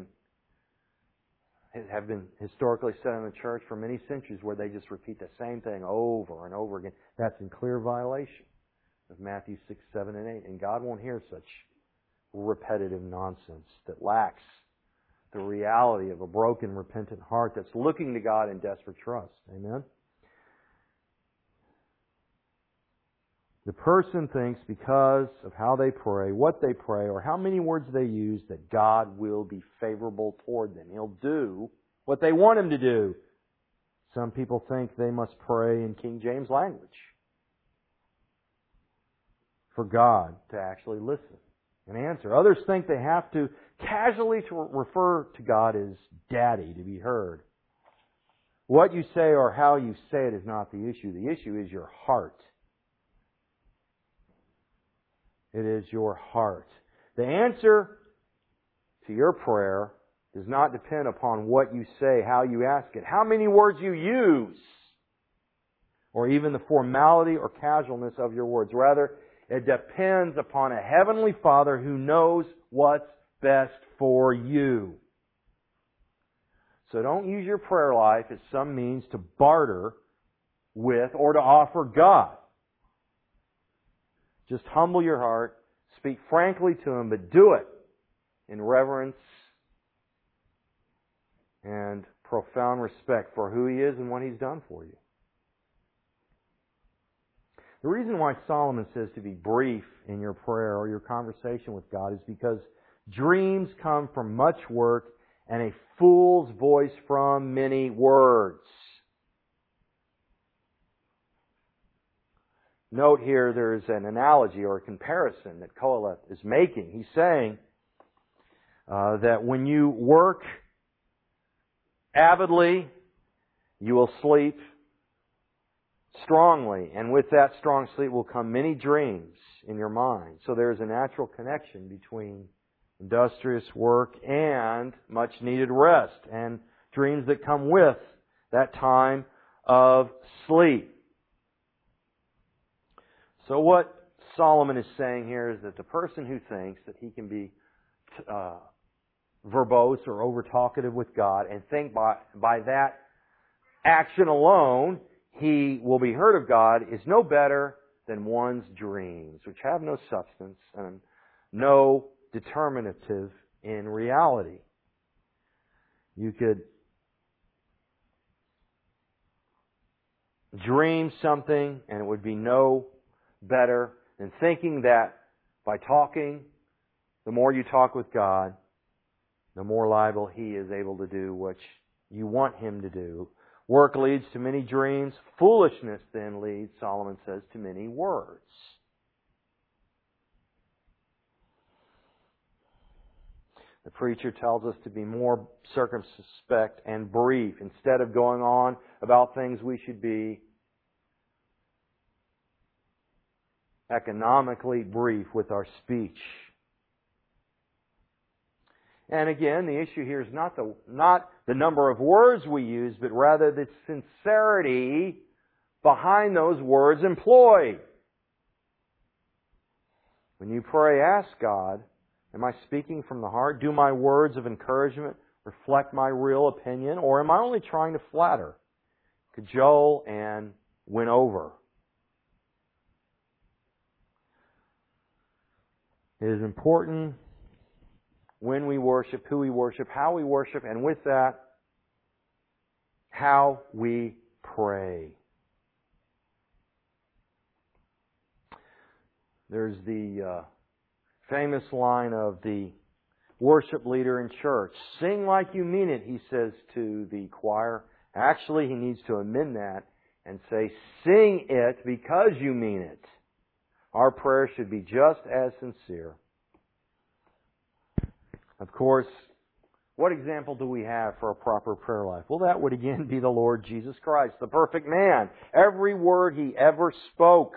have been historically said in the church for many centuries where they just repeat the same thing over and over again. That's in clear violation of Matthew 6, 7, and 8. And God won't hear such repetitive nonsense that lacks the reality of a broken, repentant heart that's looking to God in desperate trust. Amen? The person thinks because of how they pray, what they pray, or how many words they use, that God will be favorable toward them. He'll do what they want Him to do. Some people think they must pray in King James language for God to actually listen and answer. Others think they have to casually refer to God as Daddy to be heard. What you say or how you say it is not the issue. The issue is your heart. It is your heart. The answer to your prayer does not depend upon what you say, how you ask it, how many words you use, or even the formality or casualness of your words. Rather, it depends upon a Heavenly Father who knows what's best for you. So don't use your prayer life as some means to barter with or to offer God. Just humble your heart, speak frankly to Him, but do it in reverence and profound respect for who He is and what He's done for you. The reason why Solomon says to be brief in your prayer or your conversation with God is because dreams come from much work and a fool's voice from many words. Note here there's an analogy or a comparison that Qoheleth is making. He's saying that when you work avidly, you will sleep strongly, and with that strong sleep will come many dreams in your mind. So there's a natural connection between industrious work and much needed rest, and dreams that come with that time of sleep. So what Solomon is saying here is that the person who thinks that he can be verbose or over-talkative with God and think by that action alone he will be heard of God is no better than one's dreams, which have no substance and no determinative in reality. You could dream something and it would be no better than thinking that by talking, the more you talk with God, the more liable He is able to do what you want Him to do. Work leads to many dreams. Foolishness then leads, Solomon says, to many words. The preacher tells us to be more circumspect and brief. Instead of going on about things, we should be economically brief with our speech. And again, the issue here is not the number of words we use, but rather the sincerity behind those words employed. When you pray, ask God, am I speaking from the heart? Do my words of encouragement reflect my real opinion? Or am I only trying to flatter, cajole, and win over? It is important when we worship, who we worship, how we worship, and with that, how we pray. There's the famous line of the worship leader in church. Sing like you mean it, he says to the choir. Actually, he needs to amend that and say, sing it because you mean it. Our prayer should be just as sincere. Of course, what example do we have for a proper prayer life? Well, that would again be the Lord Jesus Christ, the perfect man. Every word He ever spoke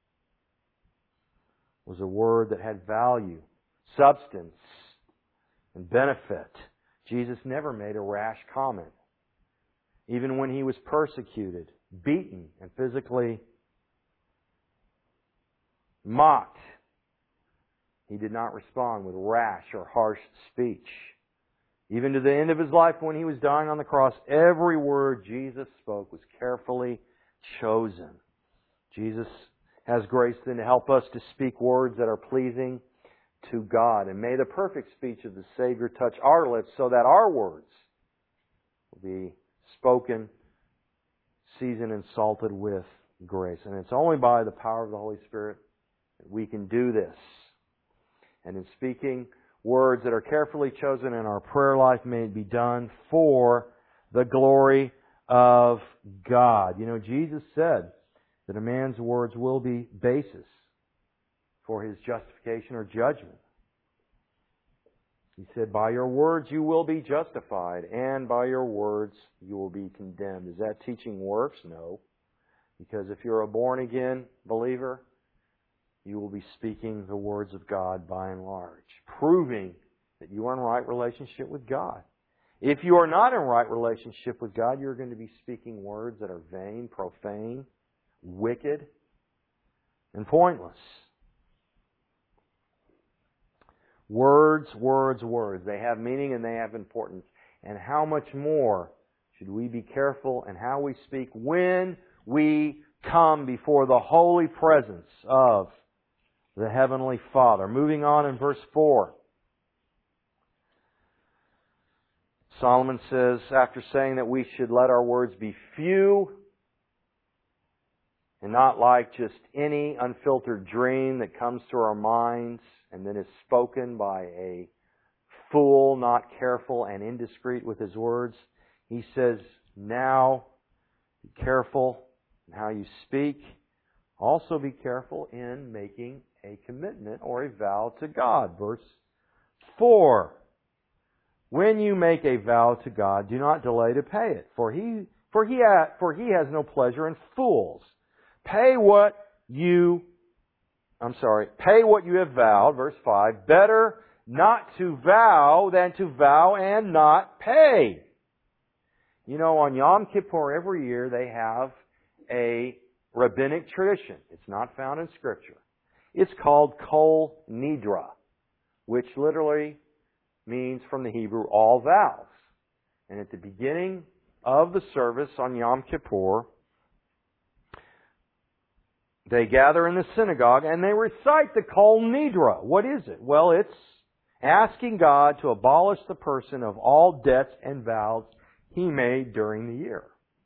was a word that had value, substance, and benefit. Jesus never made a rash comment. Even when He was persecuted, beaten, and physically mocked, He did not respond with rash or harsh speech. Even to the end of His life when He was dying on the cross, every word Jesus spoke was carefully chosen. Jesus has grace then to help us to speak words that are pleasing to God. And may the perfect speech of the Savior touch our lips so that our words will be spoken, seasoned and salted with grace. And it's only by the power of the Holy Spirit that we can do this. And in speaking words that are carefully chosen in our prayer life, may it be done for the glory of God. You know, Jesus said that a man's words will be basis for his justification or judgment. He said, by your words you will be justified, and by your words you will be condemned. Is that teaching works? No. Because if you're a born-again believer, you will be speaking the words of God by and large, proving that you are in right relationship with God. If you are not in right relationship with God, you're going to be speaking words that are vain, profane, wicked, and pointless. Words, words, words. They have meaning and they have importance. And how much more should we be careful in how we speak when we come before the holy presence of the Heavenly Father. Moving on in verse 4. Solomon says, after saying that we should let our words be few and not like just any unfiltered dream that comes to our minds and then is spoken by a fool, not careful and indiscreet with his words, he says, now be careful in how you speak. Also be careful in making a commitment or a vow to God. Verse 4. When you make a vow to God, do not delay to pay it, for he has no pleasure in fools. Pay what you have vowed, verse 5. Better not to vow than to vow and not pay. You know, on Yom Kippur every year they have a rabbinic tradition. It's not found in Scripture. It's called Kol Nidra, which literally means from the Hebrew all vows. And at the beginning of the service on Yom Kippur, they gather in the synagogue and they recite the Kol Nidra. What is it? Well, it's asking God to abolish the person of all debts and vows he made during the year.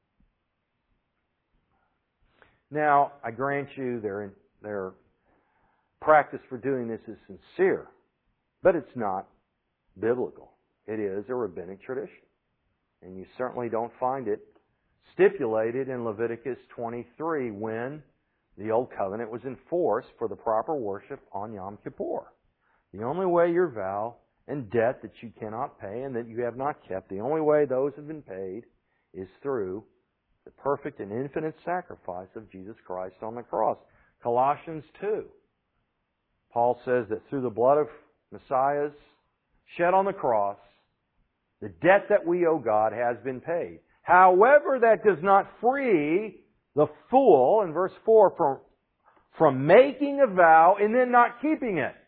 Now, I grant you their practice for doing this is sincere, but it's not biblical. It is a rabbinic tradition. And you certainly don't find it stipulated in Leviticus 23 when the Old Covenant was enforced for the proper worship on Yom Kippur. The only way your vow and debt that you cannot pay and that you have not kept, the only way those have been paid is through the perfect and infinite sacrifice of Jesus Christ on the cross. Colossians 2. Paul says that through the blood of Messiah's shed on the cross, the debt that we owe God has been paid. However, that does not free the fool, in verse 4, from making a vow and then not keeping it.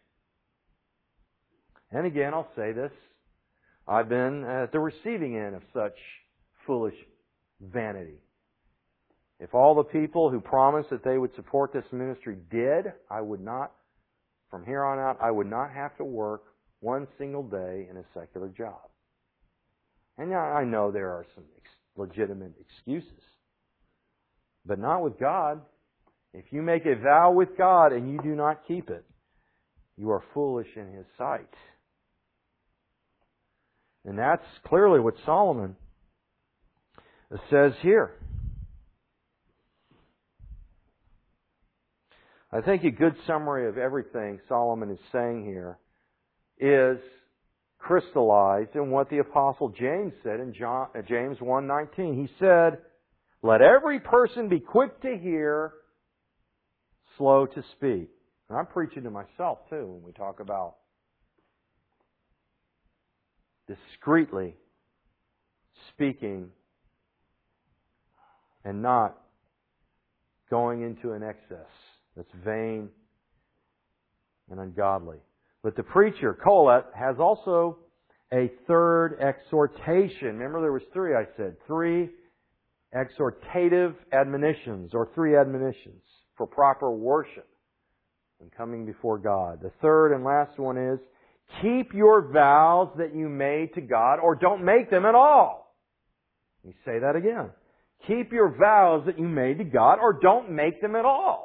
And again, I'll say this. I've been at the receiving end of such foolish vanity. If all the people who promised that they would support this ministry did, I would not, from here on out, I would not have to work one single day in a secular job. And I know there are some legitimate excuses. But not with God. If you make a vow with God and you do not keep it, you are foolish in His sight. And that's clearly what Solomon says here. I think a good summary of everything Solomon is saying here is crystallized in what the Apostle James said in James 1:19. He said, "Let every person be quick to hear, slow to speak." And I'm preaching to myself too when we talk about discreetly speaking and not going into an excess that's vain and ungodly. But the preacher, Kohelet, has also a third exhortation. Remember there was three, I said. Three exhortative admonitions, or three admonitions for proper worship and coming before God. The third and last one is, keep your vows that you made to God, or don't make them at all. Let me say that again. Keep your vows that you made to God, or don't make them at all.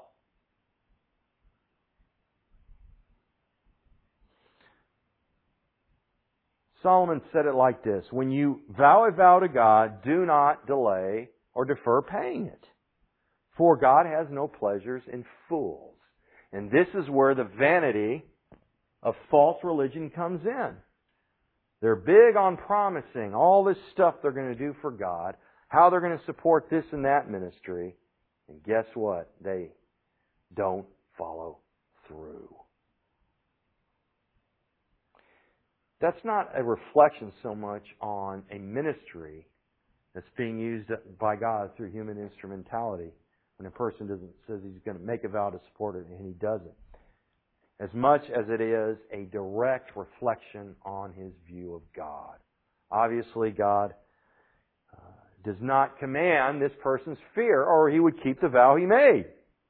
Solomon said it like this: when you vow a vow to God, do not delay or defer paying it. For God has no pleasures in fools. And this is where the vanity of false religion comes in. They're big on promising all this stuff they're going to do for God, how they're going to support this and that ministry. And guess what? They don't follow through. that's not a reflection so much on a ministry that's being used by God through human instrumentality. When a person says he's going to make a vow to support it and he doesn't. As much as it is a direct reflection on his view of God. Obviously, God does not command this person's fear, or he would keep the vow he made.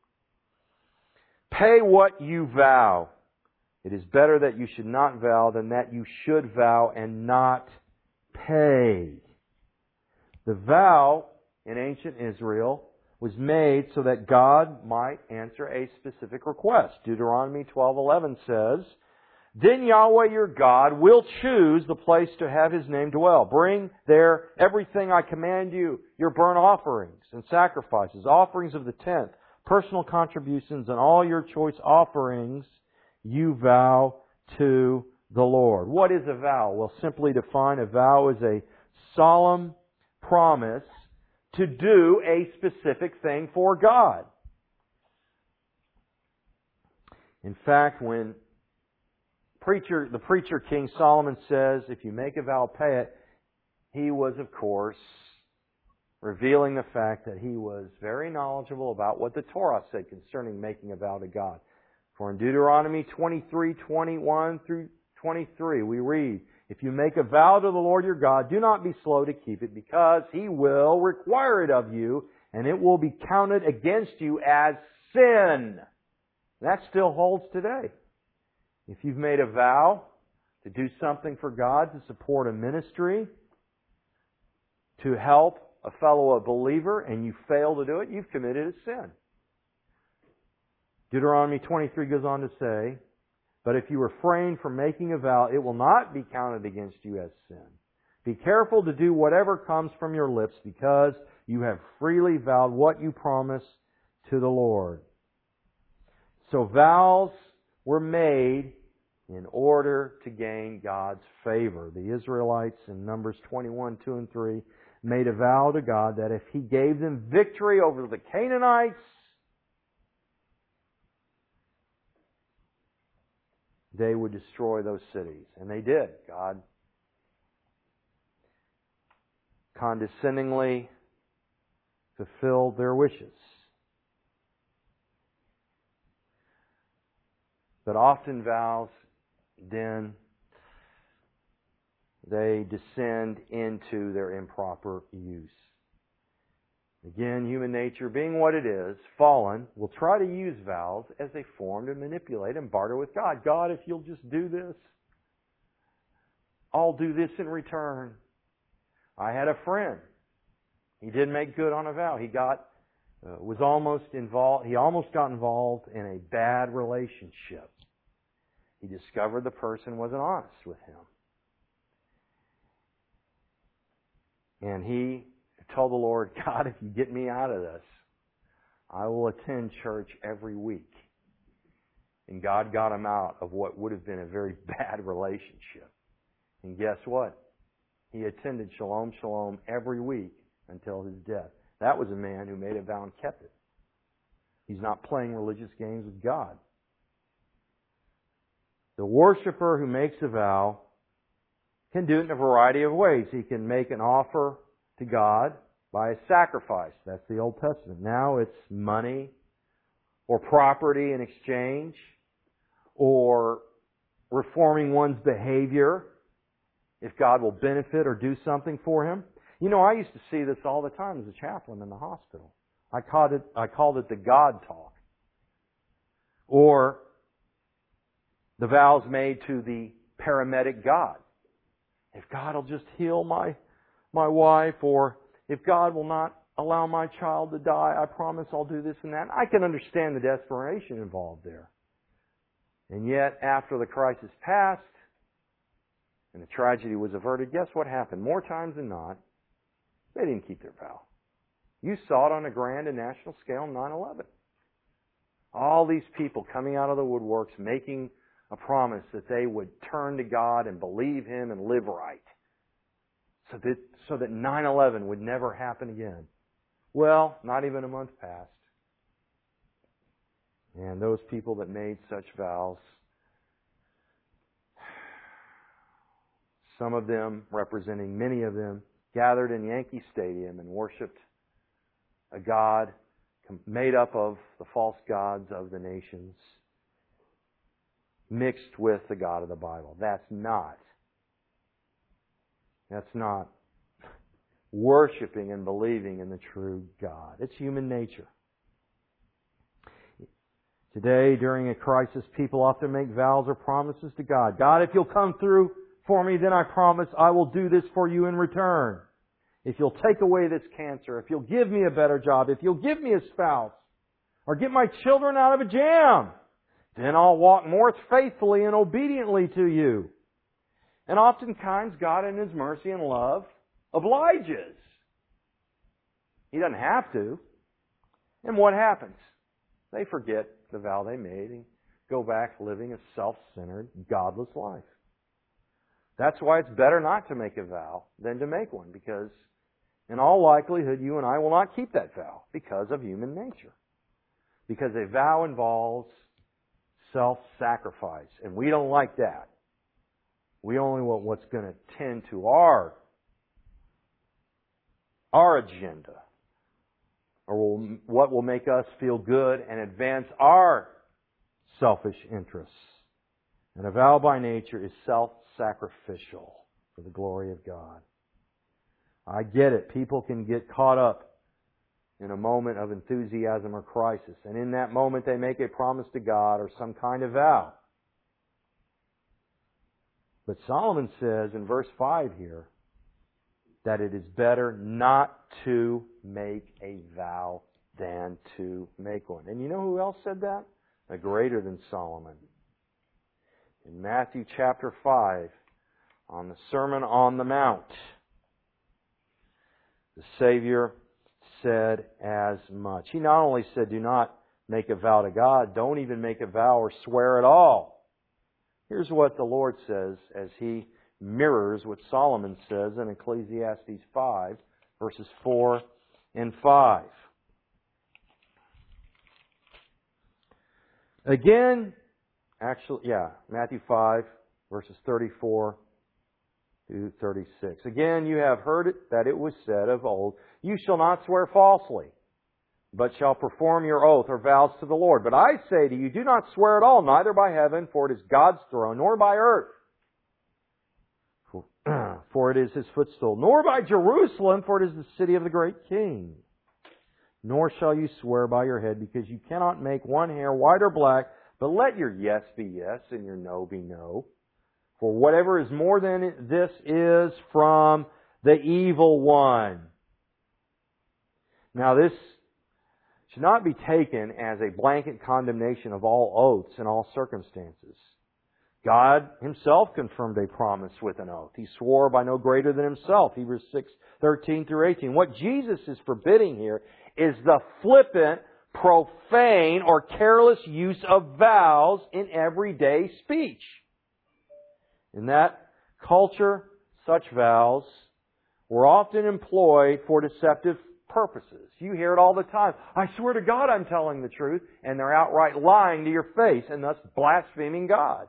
Pay what you vow. It is better that you should not vow than that you should vow and not pay. The vow in ancient Israel was made so that God might answer a specific request. Deuteronomy 12:11 says, "Then Yahweh your God will choose the place to have His name dwell. Bring there everything I command you, your burnt offerings and sacrifices, offerings of the tenth, personal contributions, and all your choice offerings you vow to the Lord." What is a vow? Well, simply defined, a vow is a solemn promise to do a specific thing for God. In fact, when the preacher King Solomon says, if you make a vow, pay it, he was, of course, revealing the fact that he was very knowledgeable about what the Torah said concerning making a vow to God. For in Deuteronomy 23:21 through 23, we read, "If you make a vow to the Lord your God, do not be slow to keep it, because He will require it of you, and it will be counted against you as sin." That still holds today. If you've made a vow to do something for God, to support a ministry, to help a fellow believer, and you fail to do it, you've committed a sin. Deuteronomy 23 goes on to say, "But if you refrain from making a vow, it will not be counted against you as sin. Be careful to do whatever comes from your lips, because you have freely vowed what you promise to the Lord." So vows were made in order to gain God's favor. The Israelites in Numbers 21:2 and 3 made a vow to God that if He gave them victory over the Canaanites, they would destroy those cities. And they did. God condescendingly fulfilled their wishes. But often vows, then, they descend into their improper use. Again, human nature being what it is, fallen, will try to use vows as a form to manipulate and barter with God. God, if you'll just do this, I'll do this in return. I had a friend. He didn't make good on a vow. He was almost involved. He almost got involved in a bad relationship. He discovered the person wasn't honest with him. And he told the Lord, "God, if you get me out of this, I will attend church every week." And God got him out of what would have been a very bad relationship. And guess what? He attended Shalom Shalom every week until his death. That was a man who made a vow and kept it. He's not playing religious games with God. The worshiper who makes a vow can do it in a variety of ways. He can make an offer to God by a sacrifice. That's the Old Testament. Now it's money or property in exchange, or reforming one's behavior if God will benefit or do something for him. You know, I used to see this all the time as a chaplain in the hospital. I called it the God talk. Or the vows made to the paramedic God. If God will just heal my wife, or if God will not allow my child to die, I promise I'll do this and that. I can understand the desperation involved there. And yet, after the crisis passed and the tragedy was averted, guess what happened? More times than not, they didn't keep their vow. You saw it on a grand and national scale in 9/11. All these people coming out of the woodworks making a promise that they would turn to God and believe Him and live right, so that 9/11 would never happen again. Well, not even a month passed. And those people that made such vows some of them representing many of them, gathered in Yankee Stadium and worshipped a God made up of the false gods of the nations, mixed with the God of the Bible. That's not worshiping and believing in the true God. It's human nature. Today, during a crisis, people often make vows or promises to God. God, if you'll come through for me, then I promise I will do this for you in return. If you'll take away this cancer, if you'll give me a better job, if you'll give me a spouse, or get my children out of a jam, then I'll walk more faithfully and obediently to you. And oftentimes, God in His mercy and love obliges. He doesn't have to. And what happens? They forget the vow they made and go back living a self-centered, godless life. That's why it's better not to make a vow than to make one, because in all likelihood you and I will not keep that vow because of human nature. Because a vow involves self-sacrifice, and we don't like that. We only want what's going to tend to our agenda, or what will make us feel good and advance our selfish interests. And a vow by nature is self-sacrificial for the glory of God. I get it. People can get caught up in a moment of enthusiasm or crisis, and in that moment they make a promise to God or some kind of vow. But Solomon says in verse 5 here that it is better not to make a vow than to make one. And you know who else said that? A greater than Solomon. In Matthew chapter 5, on the Sermon on the Mount, the Savior said as much. He not only said, do not make a vow to God, don't even make a vow or swear at all. Here's what the Lord says as He mirrors what Solomon says in Ecclesiastes 5, verses 4 and 5. Again, Matthew 5, verses 34 to 36. Again, you have heard it, that it was said of old, you shall not swear falsely, but shall perform your oath or vows to the Lord. But I say to you, do not swear at all, neither by heaven, for it is God's throne, nor by earth, for it is His footstool, nor by Jerusalem, for it is the city of the great King. Nor shall you swear by your head, because you cannot make one hair white or black, but let your yes be yes, and your no be no. For whatever is more than this is from the evil one. Now this should not be taken as a blanket condemnation of all oaths in all circumstances. God Himself confirmed a promise with an oath. He swore by no greater than Himself. Hebrews 6:13 through 18. What Jesus is forbidding here is the flippant, profane, or careless use of vows in everyday speech. In that culture, such vows were often employed for deceptive purposes. You hear it all the time. I swear to God I'm telling the truth, and they're outright lying to your face and thus blaspheming God.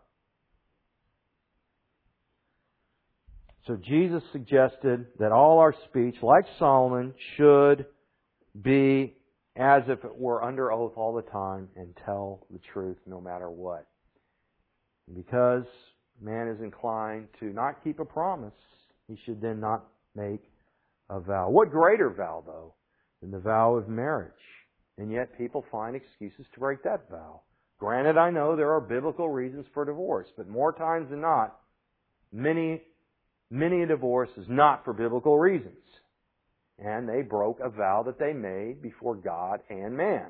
So Jesus suggested that all our speech, like Solomon, should be as if it were under oath all the time and tell the truth no matter what. Because man is inclined to not keep a promise, he should then not make a vow. What greater vow, though, than the vow of marriage? And yet people find excuses to break that vow. Granted, I know there are biblical reasons for divorce, but more times than not, many a divorce is not for biblical reasons. And they broke a vow that they made before God and man.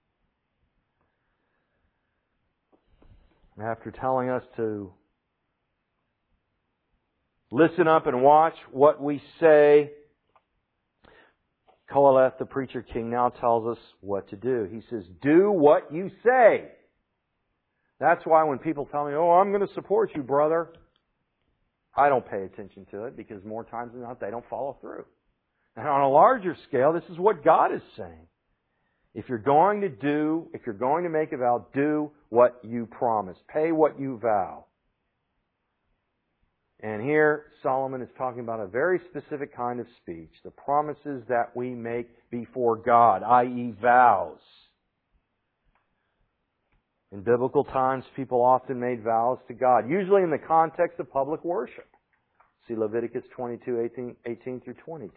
After telling us to listen up and watch what we say, Koheleth, the preacher king, now tells us what to do. He says, do what you say. That's why when people tell me, oh, I'm going to support you, brother, I don't pay attention to it, because more times than not, they don't follow through. And on a larger scale, this is what God is saying. If you're going to make a vow, do what you promise. Pay what you vow. And here Solomon is talking about a very specific kind of speech, the promises that we make before God, i.e. vows. In biblical times, people often made vows to God, usually in the context of public worship. See Leviticus 22, 18 through 22.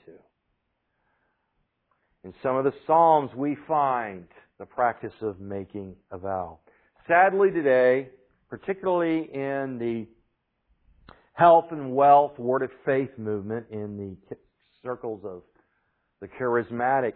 In some of the Psalms, we find the practice of making a vow. Sadly today, particularly in the health and wealth, word of faith movement in the circles of the charismatic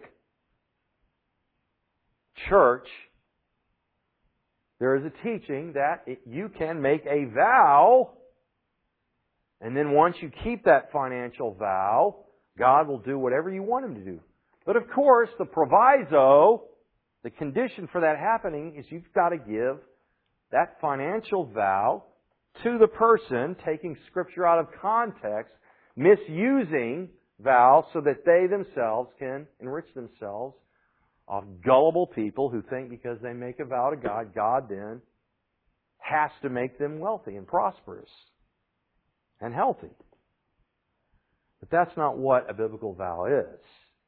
church, there is a teaching that you can make a vow, and then once you keep that financial vow, God will do whatever you want Him to do. But of course, the proviso, the condition for that happening is you've got to give that financial vow to the person, taking Scripture out of context, misusing vows so that they themselves can enrich themselves off gullible people who think because they make a vow to God, God then has to make them wealthy and prosperous and healthy. But that's not what a biblical vow is.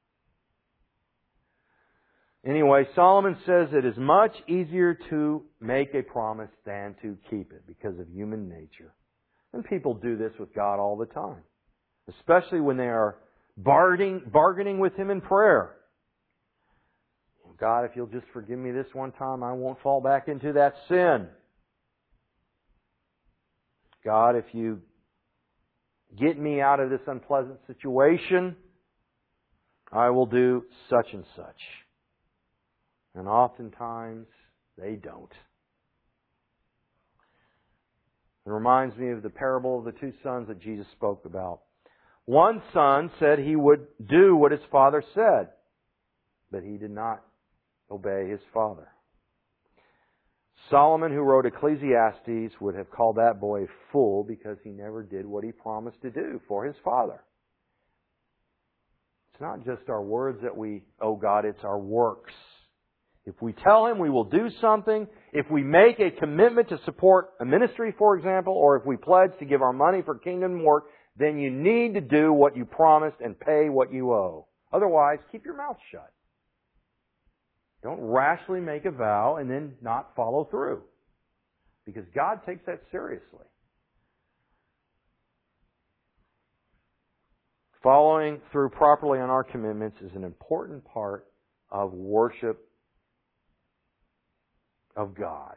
Anyway, Solomon says it is much easier to make a promise than to keep it because of human nature. And people do this with God all the time, especially when they are bargaining with Him in prayer. God, if you'll just forgive me this one time, I won't fall back into that sin. God, if you get me out of this unpleasant situation, I will do such and such. And oftentimes, they don't. It reminds me of the parable of the two sons that Jesus spoke about. One son said he would do what his father said, but he did not obey his father. Solomon, who wrote Ecclesiastes, would have called that boy a fool because he never did what he promised to do for his father. It's not just our words that we owe God, it's our works. If we tell Him we will do something, if we make a commitment to support a ministry, for example, or if we pledge to give our money for kingdom work, then you need to do what you promised and pay what you owe. Otherwise, keep your mouth shut. Don't rashly make a vow and then not follow through. Because God takes that seriously. Following through properly on our commitments is an important part of worship of God.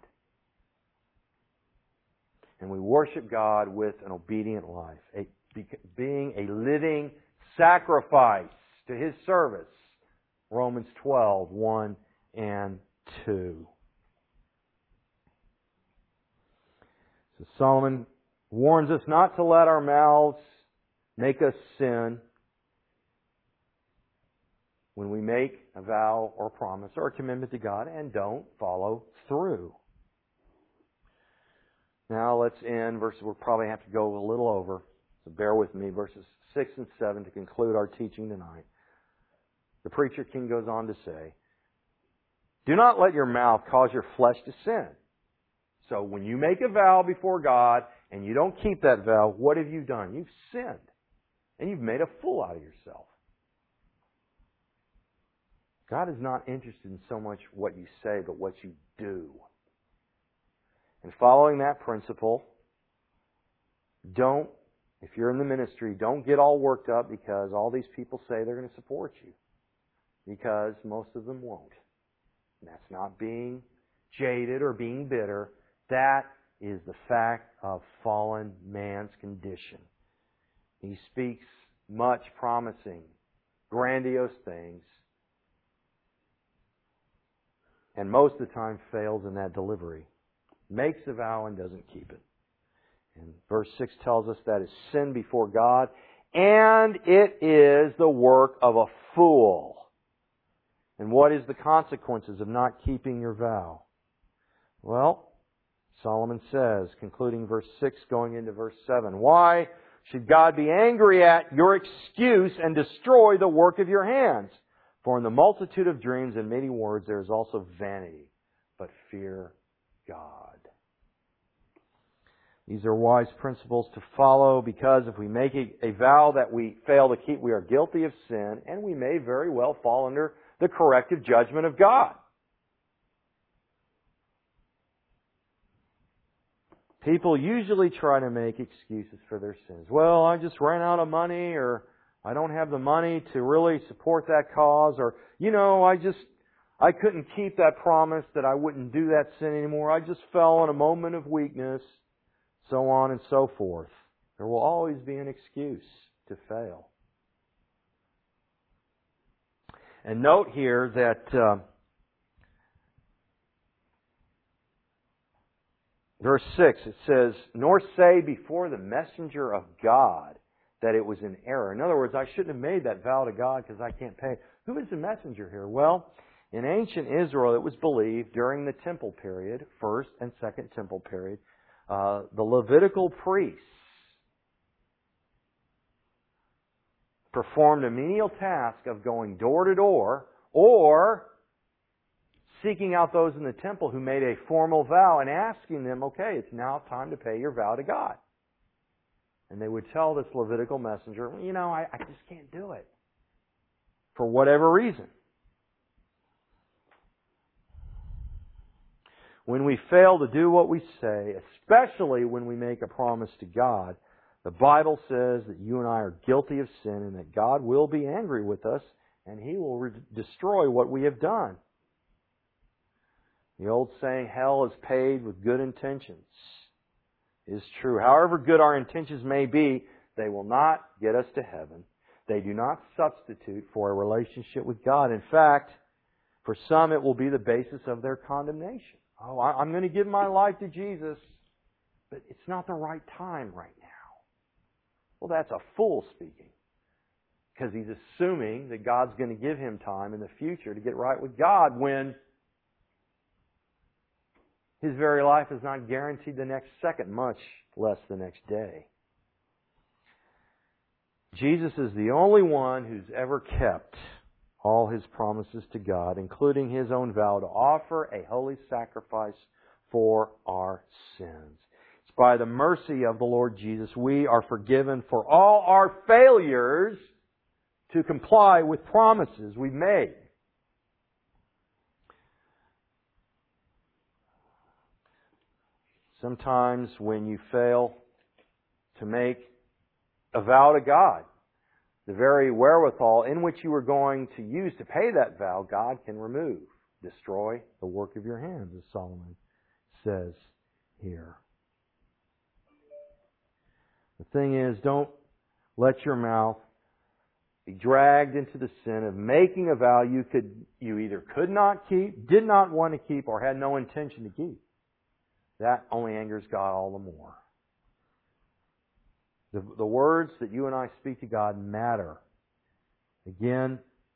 And we worship God with an obedient life, being a living sacrifice to His service. Romans 12, 1 and 2. So Solomon warns us not to let our mouths make us sin when we make a vow or promise or a commitment to God and don't follow through. Now let's end verses. We'll probably have to go a little over, so bear with me. Verses 6 and 7 to conclude our teaching tonight. The preacher king goes on to say, do not let your mouth cause your flesh to sin. So when you make a vow before God and you don't keep that vow, what have you done? You've sinned. And you've made a fool out of yourself. God is not interested in so much what you say, but what you do. And following that principle, if you're in the ministry, don't get all worked up because all these people say they're going to support you. Because most of them won't. And that's not being jaded or being bitter. That is the fact of fallen man's condition. He speaks much promising, grandiose things, and most of the time fails in that delivery. Makes a vow and doesn't keep it. And verse 6 tells us that is sin before God, and it is the work of a fool. And what is the consequences of not keeping your vow? Well, Solomon says, concluding verse 6, going into verse 7, why should God be angry at your excuse and destroy the work of your hands? For in the multitude of dreams and many words there is also vanity, but fear God. These are wise principles to follow, because if we make a vow that we fail to keep, we are guilty of sin, and we may very well fall under the corrective judgment of God. People usually try to make excuses for their sins. Well, I just ran out of money, or I don't have the money to really support that cause, or, I couldn't keep that promise that I wouldn't do that sin anymore. I just fell in a moment of weakness, so on and so forth. There will always be an excuse to fail. And note here that verse 6, it says, "Nor say before the messenger of God that it was in error." In other words, I shouldn't have made that vow to God because I can't pay. Who is the messenger here? Well, in ancient Israel, it was believed during the temple period, first and second temple period, the Levitical priests performed a menial task of going door to door or seeking out those in the temple who made a formal vow and asking them, okay, it's now time to pay your vow to God. And they would tell this Levitical messenger, I just can't do it. For whatever reason. When we fail to do what we say, especially when we make a promise to God, the Bible says that you and I are guilty of sin and that God will be angry with us and He will destroy what we have done. The old saying, hell is paved with good intentions, is true. However good our intentions may be, they will not get us to heaven. They do not substitute for a relationship with God. In fact, for some it will be the basis of their condemnation. Oh, I'm going to give my life to Jesus, but it's not the right time right now. Well, that's a fool speaking, because he's assuming that God's going to give him time in the future to get right with God when his very life is not guaranteed the next second, much less the next day. Jesus is the only one who's ever kept all His promises to God, including His own vow to offer a holy sacrifice for our sins. It's by the mercy of the Lord Jesus we are forgiven for all our failures to comply with promises we've made. Sometimes when you fail to make a vow to God, the very wherewithal in which you were going to use to pay that vow, God can remove, destroy the work of your hands, as Solomon says here. The thing is, don't let your mouth be dragged into the sin of making a vow you either could not keep, did not want to keep, or had no intention to keep. That only angers God all the more. The words that you and I speak to God matter. Again,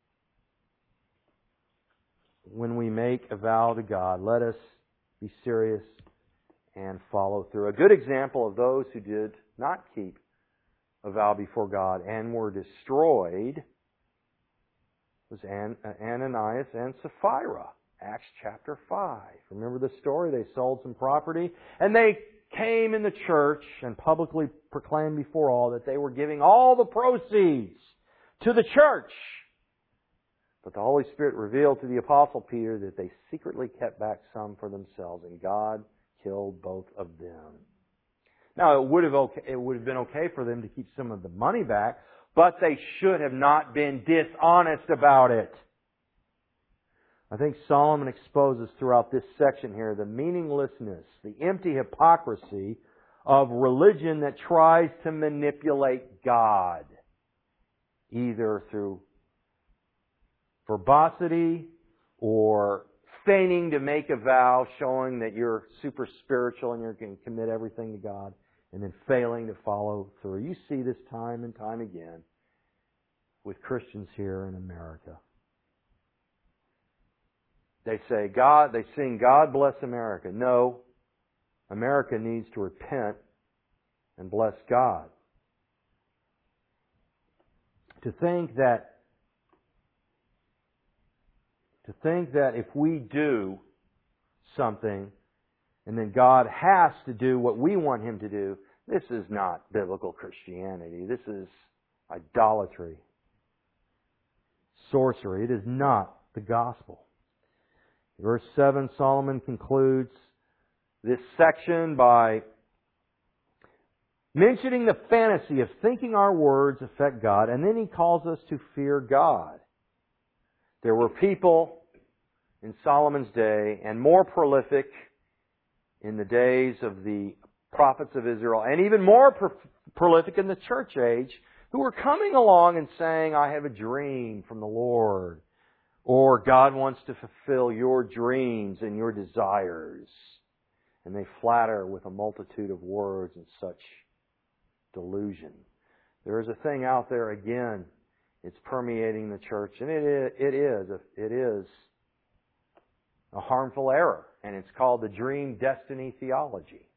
when we make a vow to God, let us be serious and follow through. A good example of those who did not keep a vow before God and were destroyed was Ananias and Sapphira. Acts chapter 5. Remember the story? They sold some property and they came in the church and publicly proclaimed before all that they were giving all the proceeds to the church. But the Holy Spirit revealed to the Apostle Peter that they secretly kept back some for themselves, and God killed both of them. Now, it would have been okay for them to keep some of the money back, but they should have not been dishonest about it. I think Solomon exposes throughout this section here the meaninglessness, the empty hypocrisy of religion that tries to manipulate God, either through verbosity or feigning to make a vow, showing that you're super spiritual and you're going to commit everything to God, and then failing to follow through. You see this time and time again with Christians here in America. They sing, God bless America. No, America needs to repent and bless God. To think that if we do something and then God has to do what we want Him to do. This is not biblical Christianity. This is idolatry, sorcery. It is not the gospel. Verse 7, Solomon concludes this section by mentioning the fantasy of thinking our words affect God, and then he calls us to fear God. There were people in Solomon's day, and more prolific in the days of the prophets of Israel, and even more prolific in the church age, who were coming along and saying, I have a dream from the Lord, or God wants to fulfill your dreams and your desires. And they flatter with a multitude of words and such delusion. There is a thing out there again. It's permeating the church, and it is a harmful error, and it's called the dream destiny theology.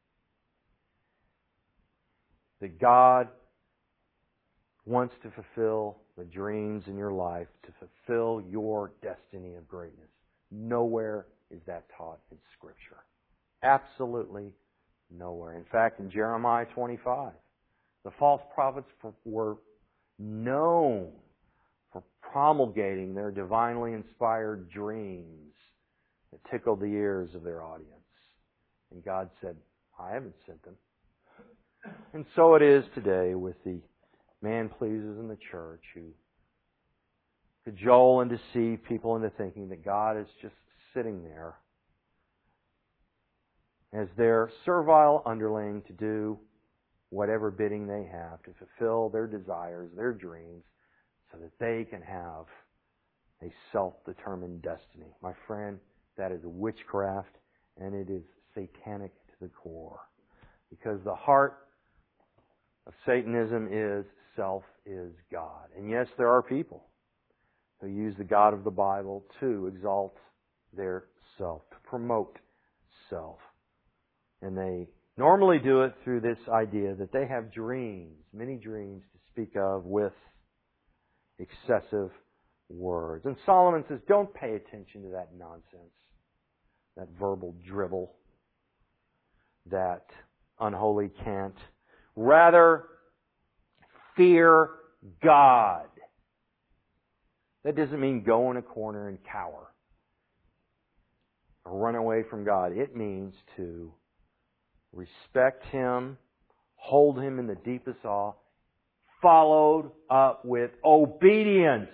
That God wants to fulfill the dreams in your life, to fulfill your destiny of greatness. Nowhere is that taught in Scripture. Absolutely nowhere. In fact, in Jeremiah 25, the false prophets were known for promulgating their divinely inspired dreams that tickled the ears of their audience. And God said, I haven't sent them. And so it is today with the man-pleasers in the church who cajole and deceive people into thinking that God is just sitting there as their servile underling to do whatever bidding they have to fulfill their desires, their dreams, so that they can have a self-determined destiny. My friend, that is witchcraft, and it is satanic to the core. Because the heart of Satanism is self is God. And yes, there are people who use the God of the Bible to exalt their self, to promote self. And they normally do it through this idea that they have dreams, many dreams to speak of with excessive words. And Solomon says, don't pay attention to that nonsense, that verbal dribble, that unholy cant. Rather, fear God. That doesn't mean go in a corner and cower or run away from God. It means to respect Him, hold Him in the deepest awe, followed up with obedience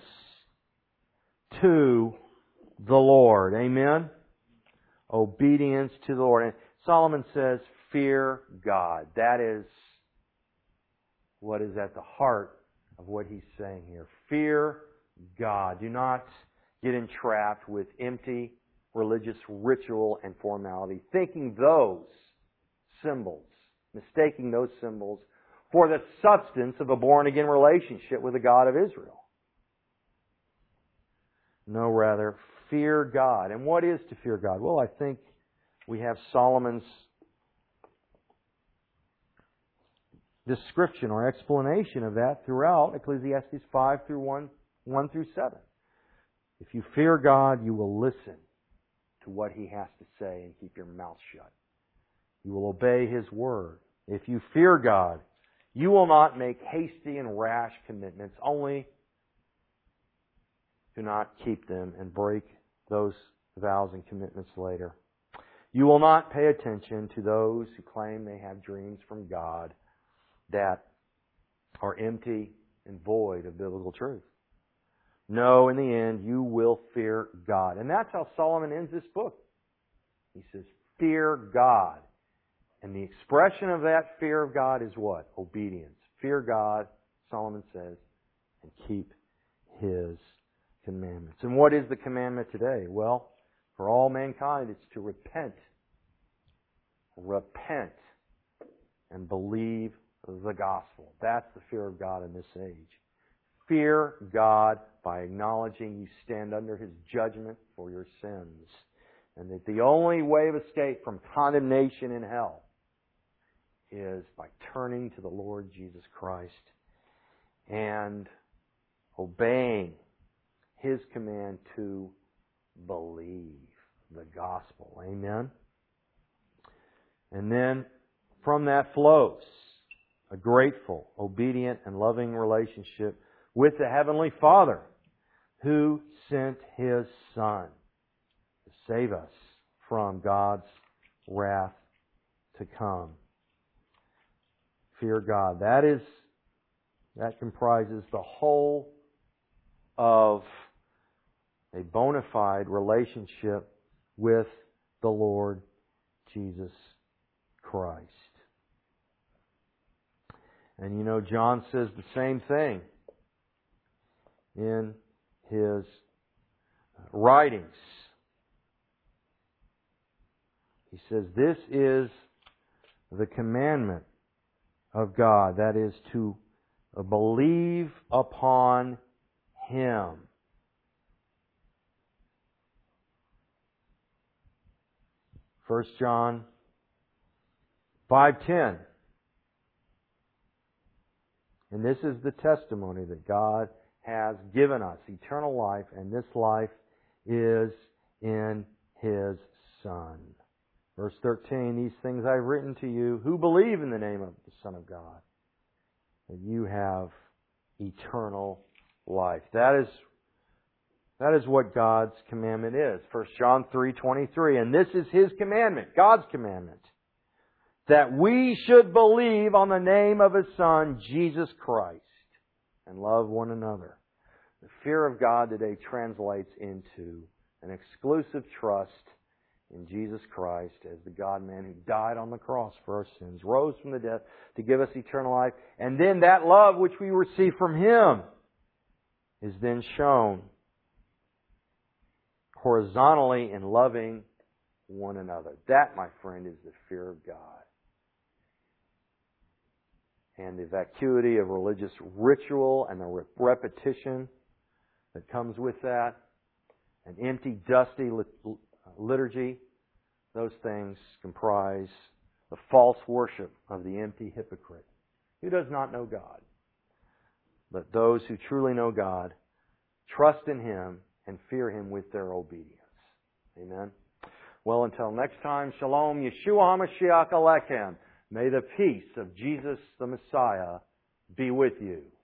to the Lord. Amen? Obedience to the Lord. And Solomon says, fear God. That is what is at the heart of what he's saying here. Fear God. Do not get entrapped with empty religious ritual and formality, thinking those symbols, mistaking those symbols for the substance of a born-again relationship with the God of Israel. No, rather, fear God. And what is to fear God? Well, I think we have Solomon's description or explanation of that throughout Ecclesiastes 5 through 1 through 7. If you fear God, you will listen to what He has to say and keep your mouth shut. You will obey His word. If you fear God, you will not make hasty and rash commitments, only do not keep them and break those vows and commitments later. You will not pay attention to those who claim they have dreams from God that are empty and void of biblical truth. No, in the end, you will fear God. And that's how Solomon ends this book. He says, fear God. And the expression of that fear of God is what? Obedience. Fear God, Solomon says, and keep His commandments. And what is the commandment today? Well, for all mankind, it's to repent. Repent and believe the gospel. That's the fear of God in this age. Fear God by acknowledging you stand under His judgment for your sins, and that the only way of escape from condemnation in hell is by turning to the Lord Jesus Christ and obeying His command to believe the gospel. Amen? And then from that flows a grateful, obedient, and loving relationship with the Heavenly Father who sent His Son to save us from God's wrath to come. Fear God. That comprises the whole of a bona fide relationship with the Lord Jesus Christ. And you know, John says the same thing in his writings. He says, this is the commandment of God, that is to believe upon Him. First John 5:10. And this is the testimony that God has given us, eternal life, and this life is in His Son. Verse 13, these things I've written to you who believe in the name of the Son of God, that you have eternal life. That is what God's commandment is. 1 John 3:23, and this is His commandment, God's commandment, that we should believe on the name of His Son, Jesus Christ, and love one another. The fear of God today translates into an exclusive trust in Jesus Christ as the God-man who died on the cross for our sins, rose from the dead to give us eternal life, and then that love which we receive from Him is then shown horizontally in loving one another. That, my friend, is the fear of God. And the vacuity of religious ritual and the repetition that comes with that, an empty, dusty liturgy, those things comprise the false worship of the empty hypocrite who does not know God. But those who truly know God trust in Him and fear Him with their obedience. Amen. Well, until next time, Shalom, Yeshua HaMashiach Alechem. May the peace of Jesus the Messiah be with you.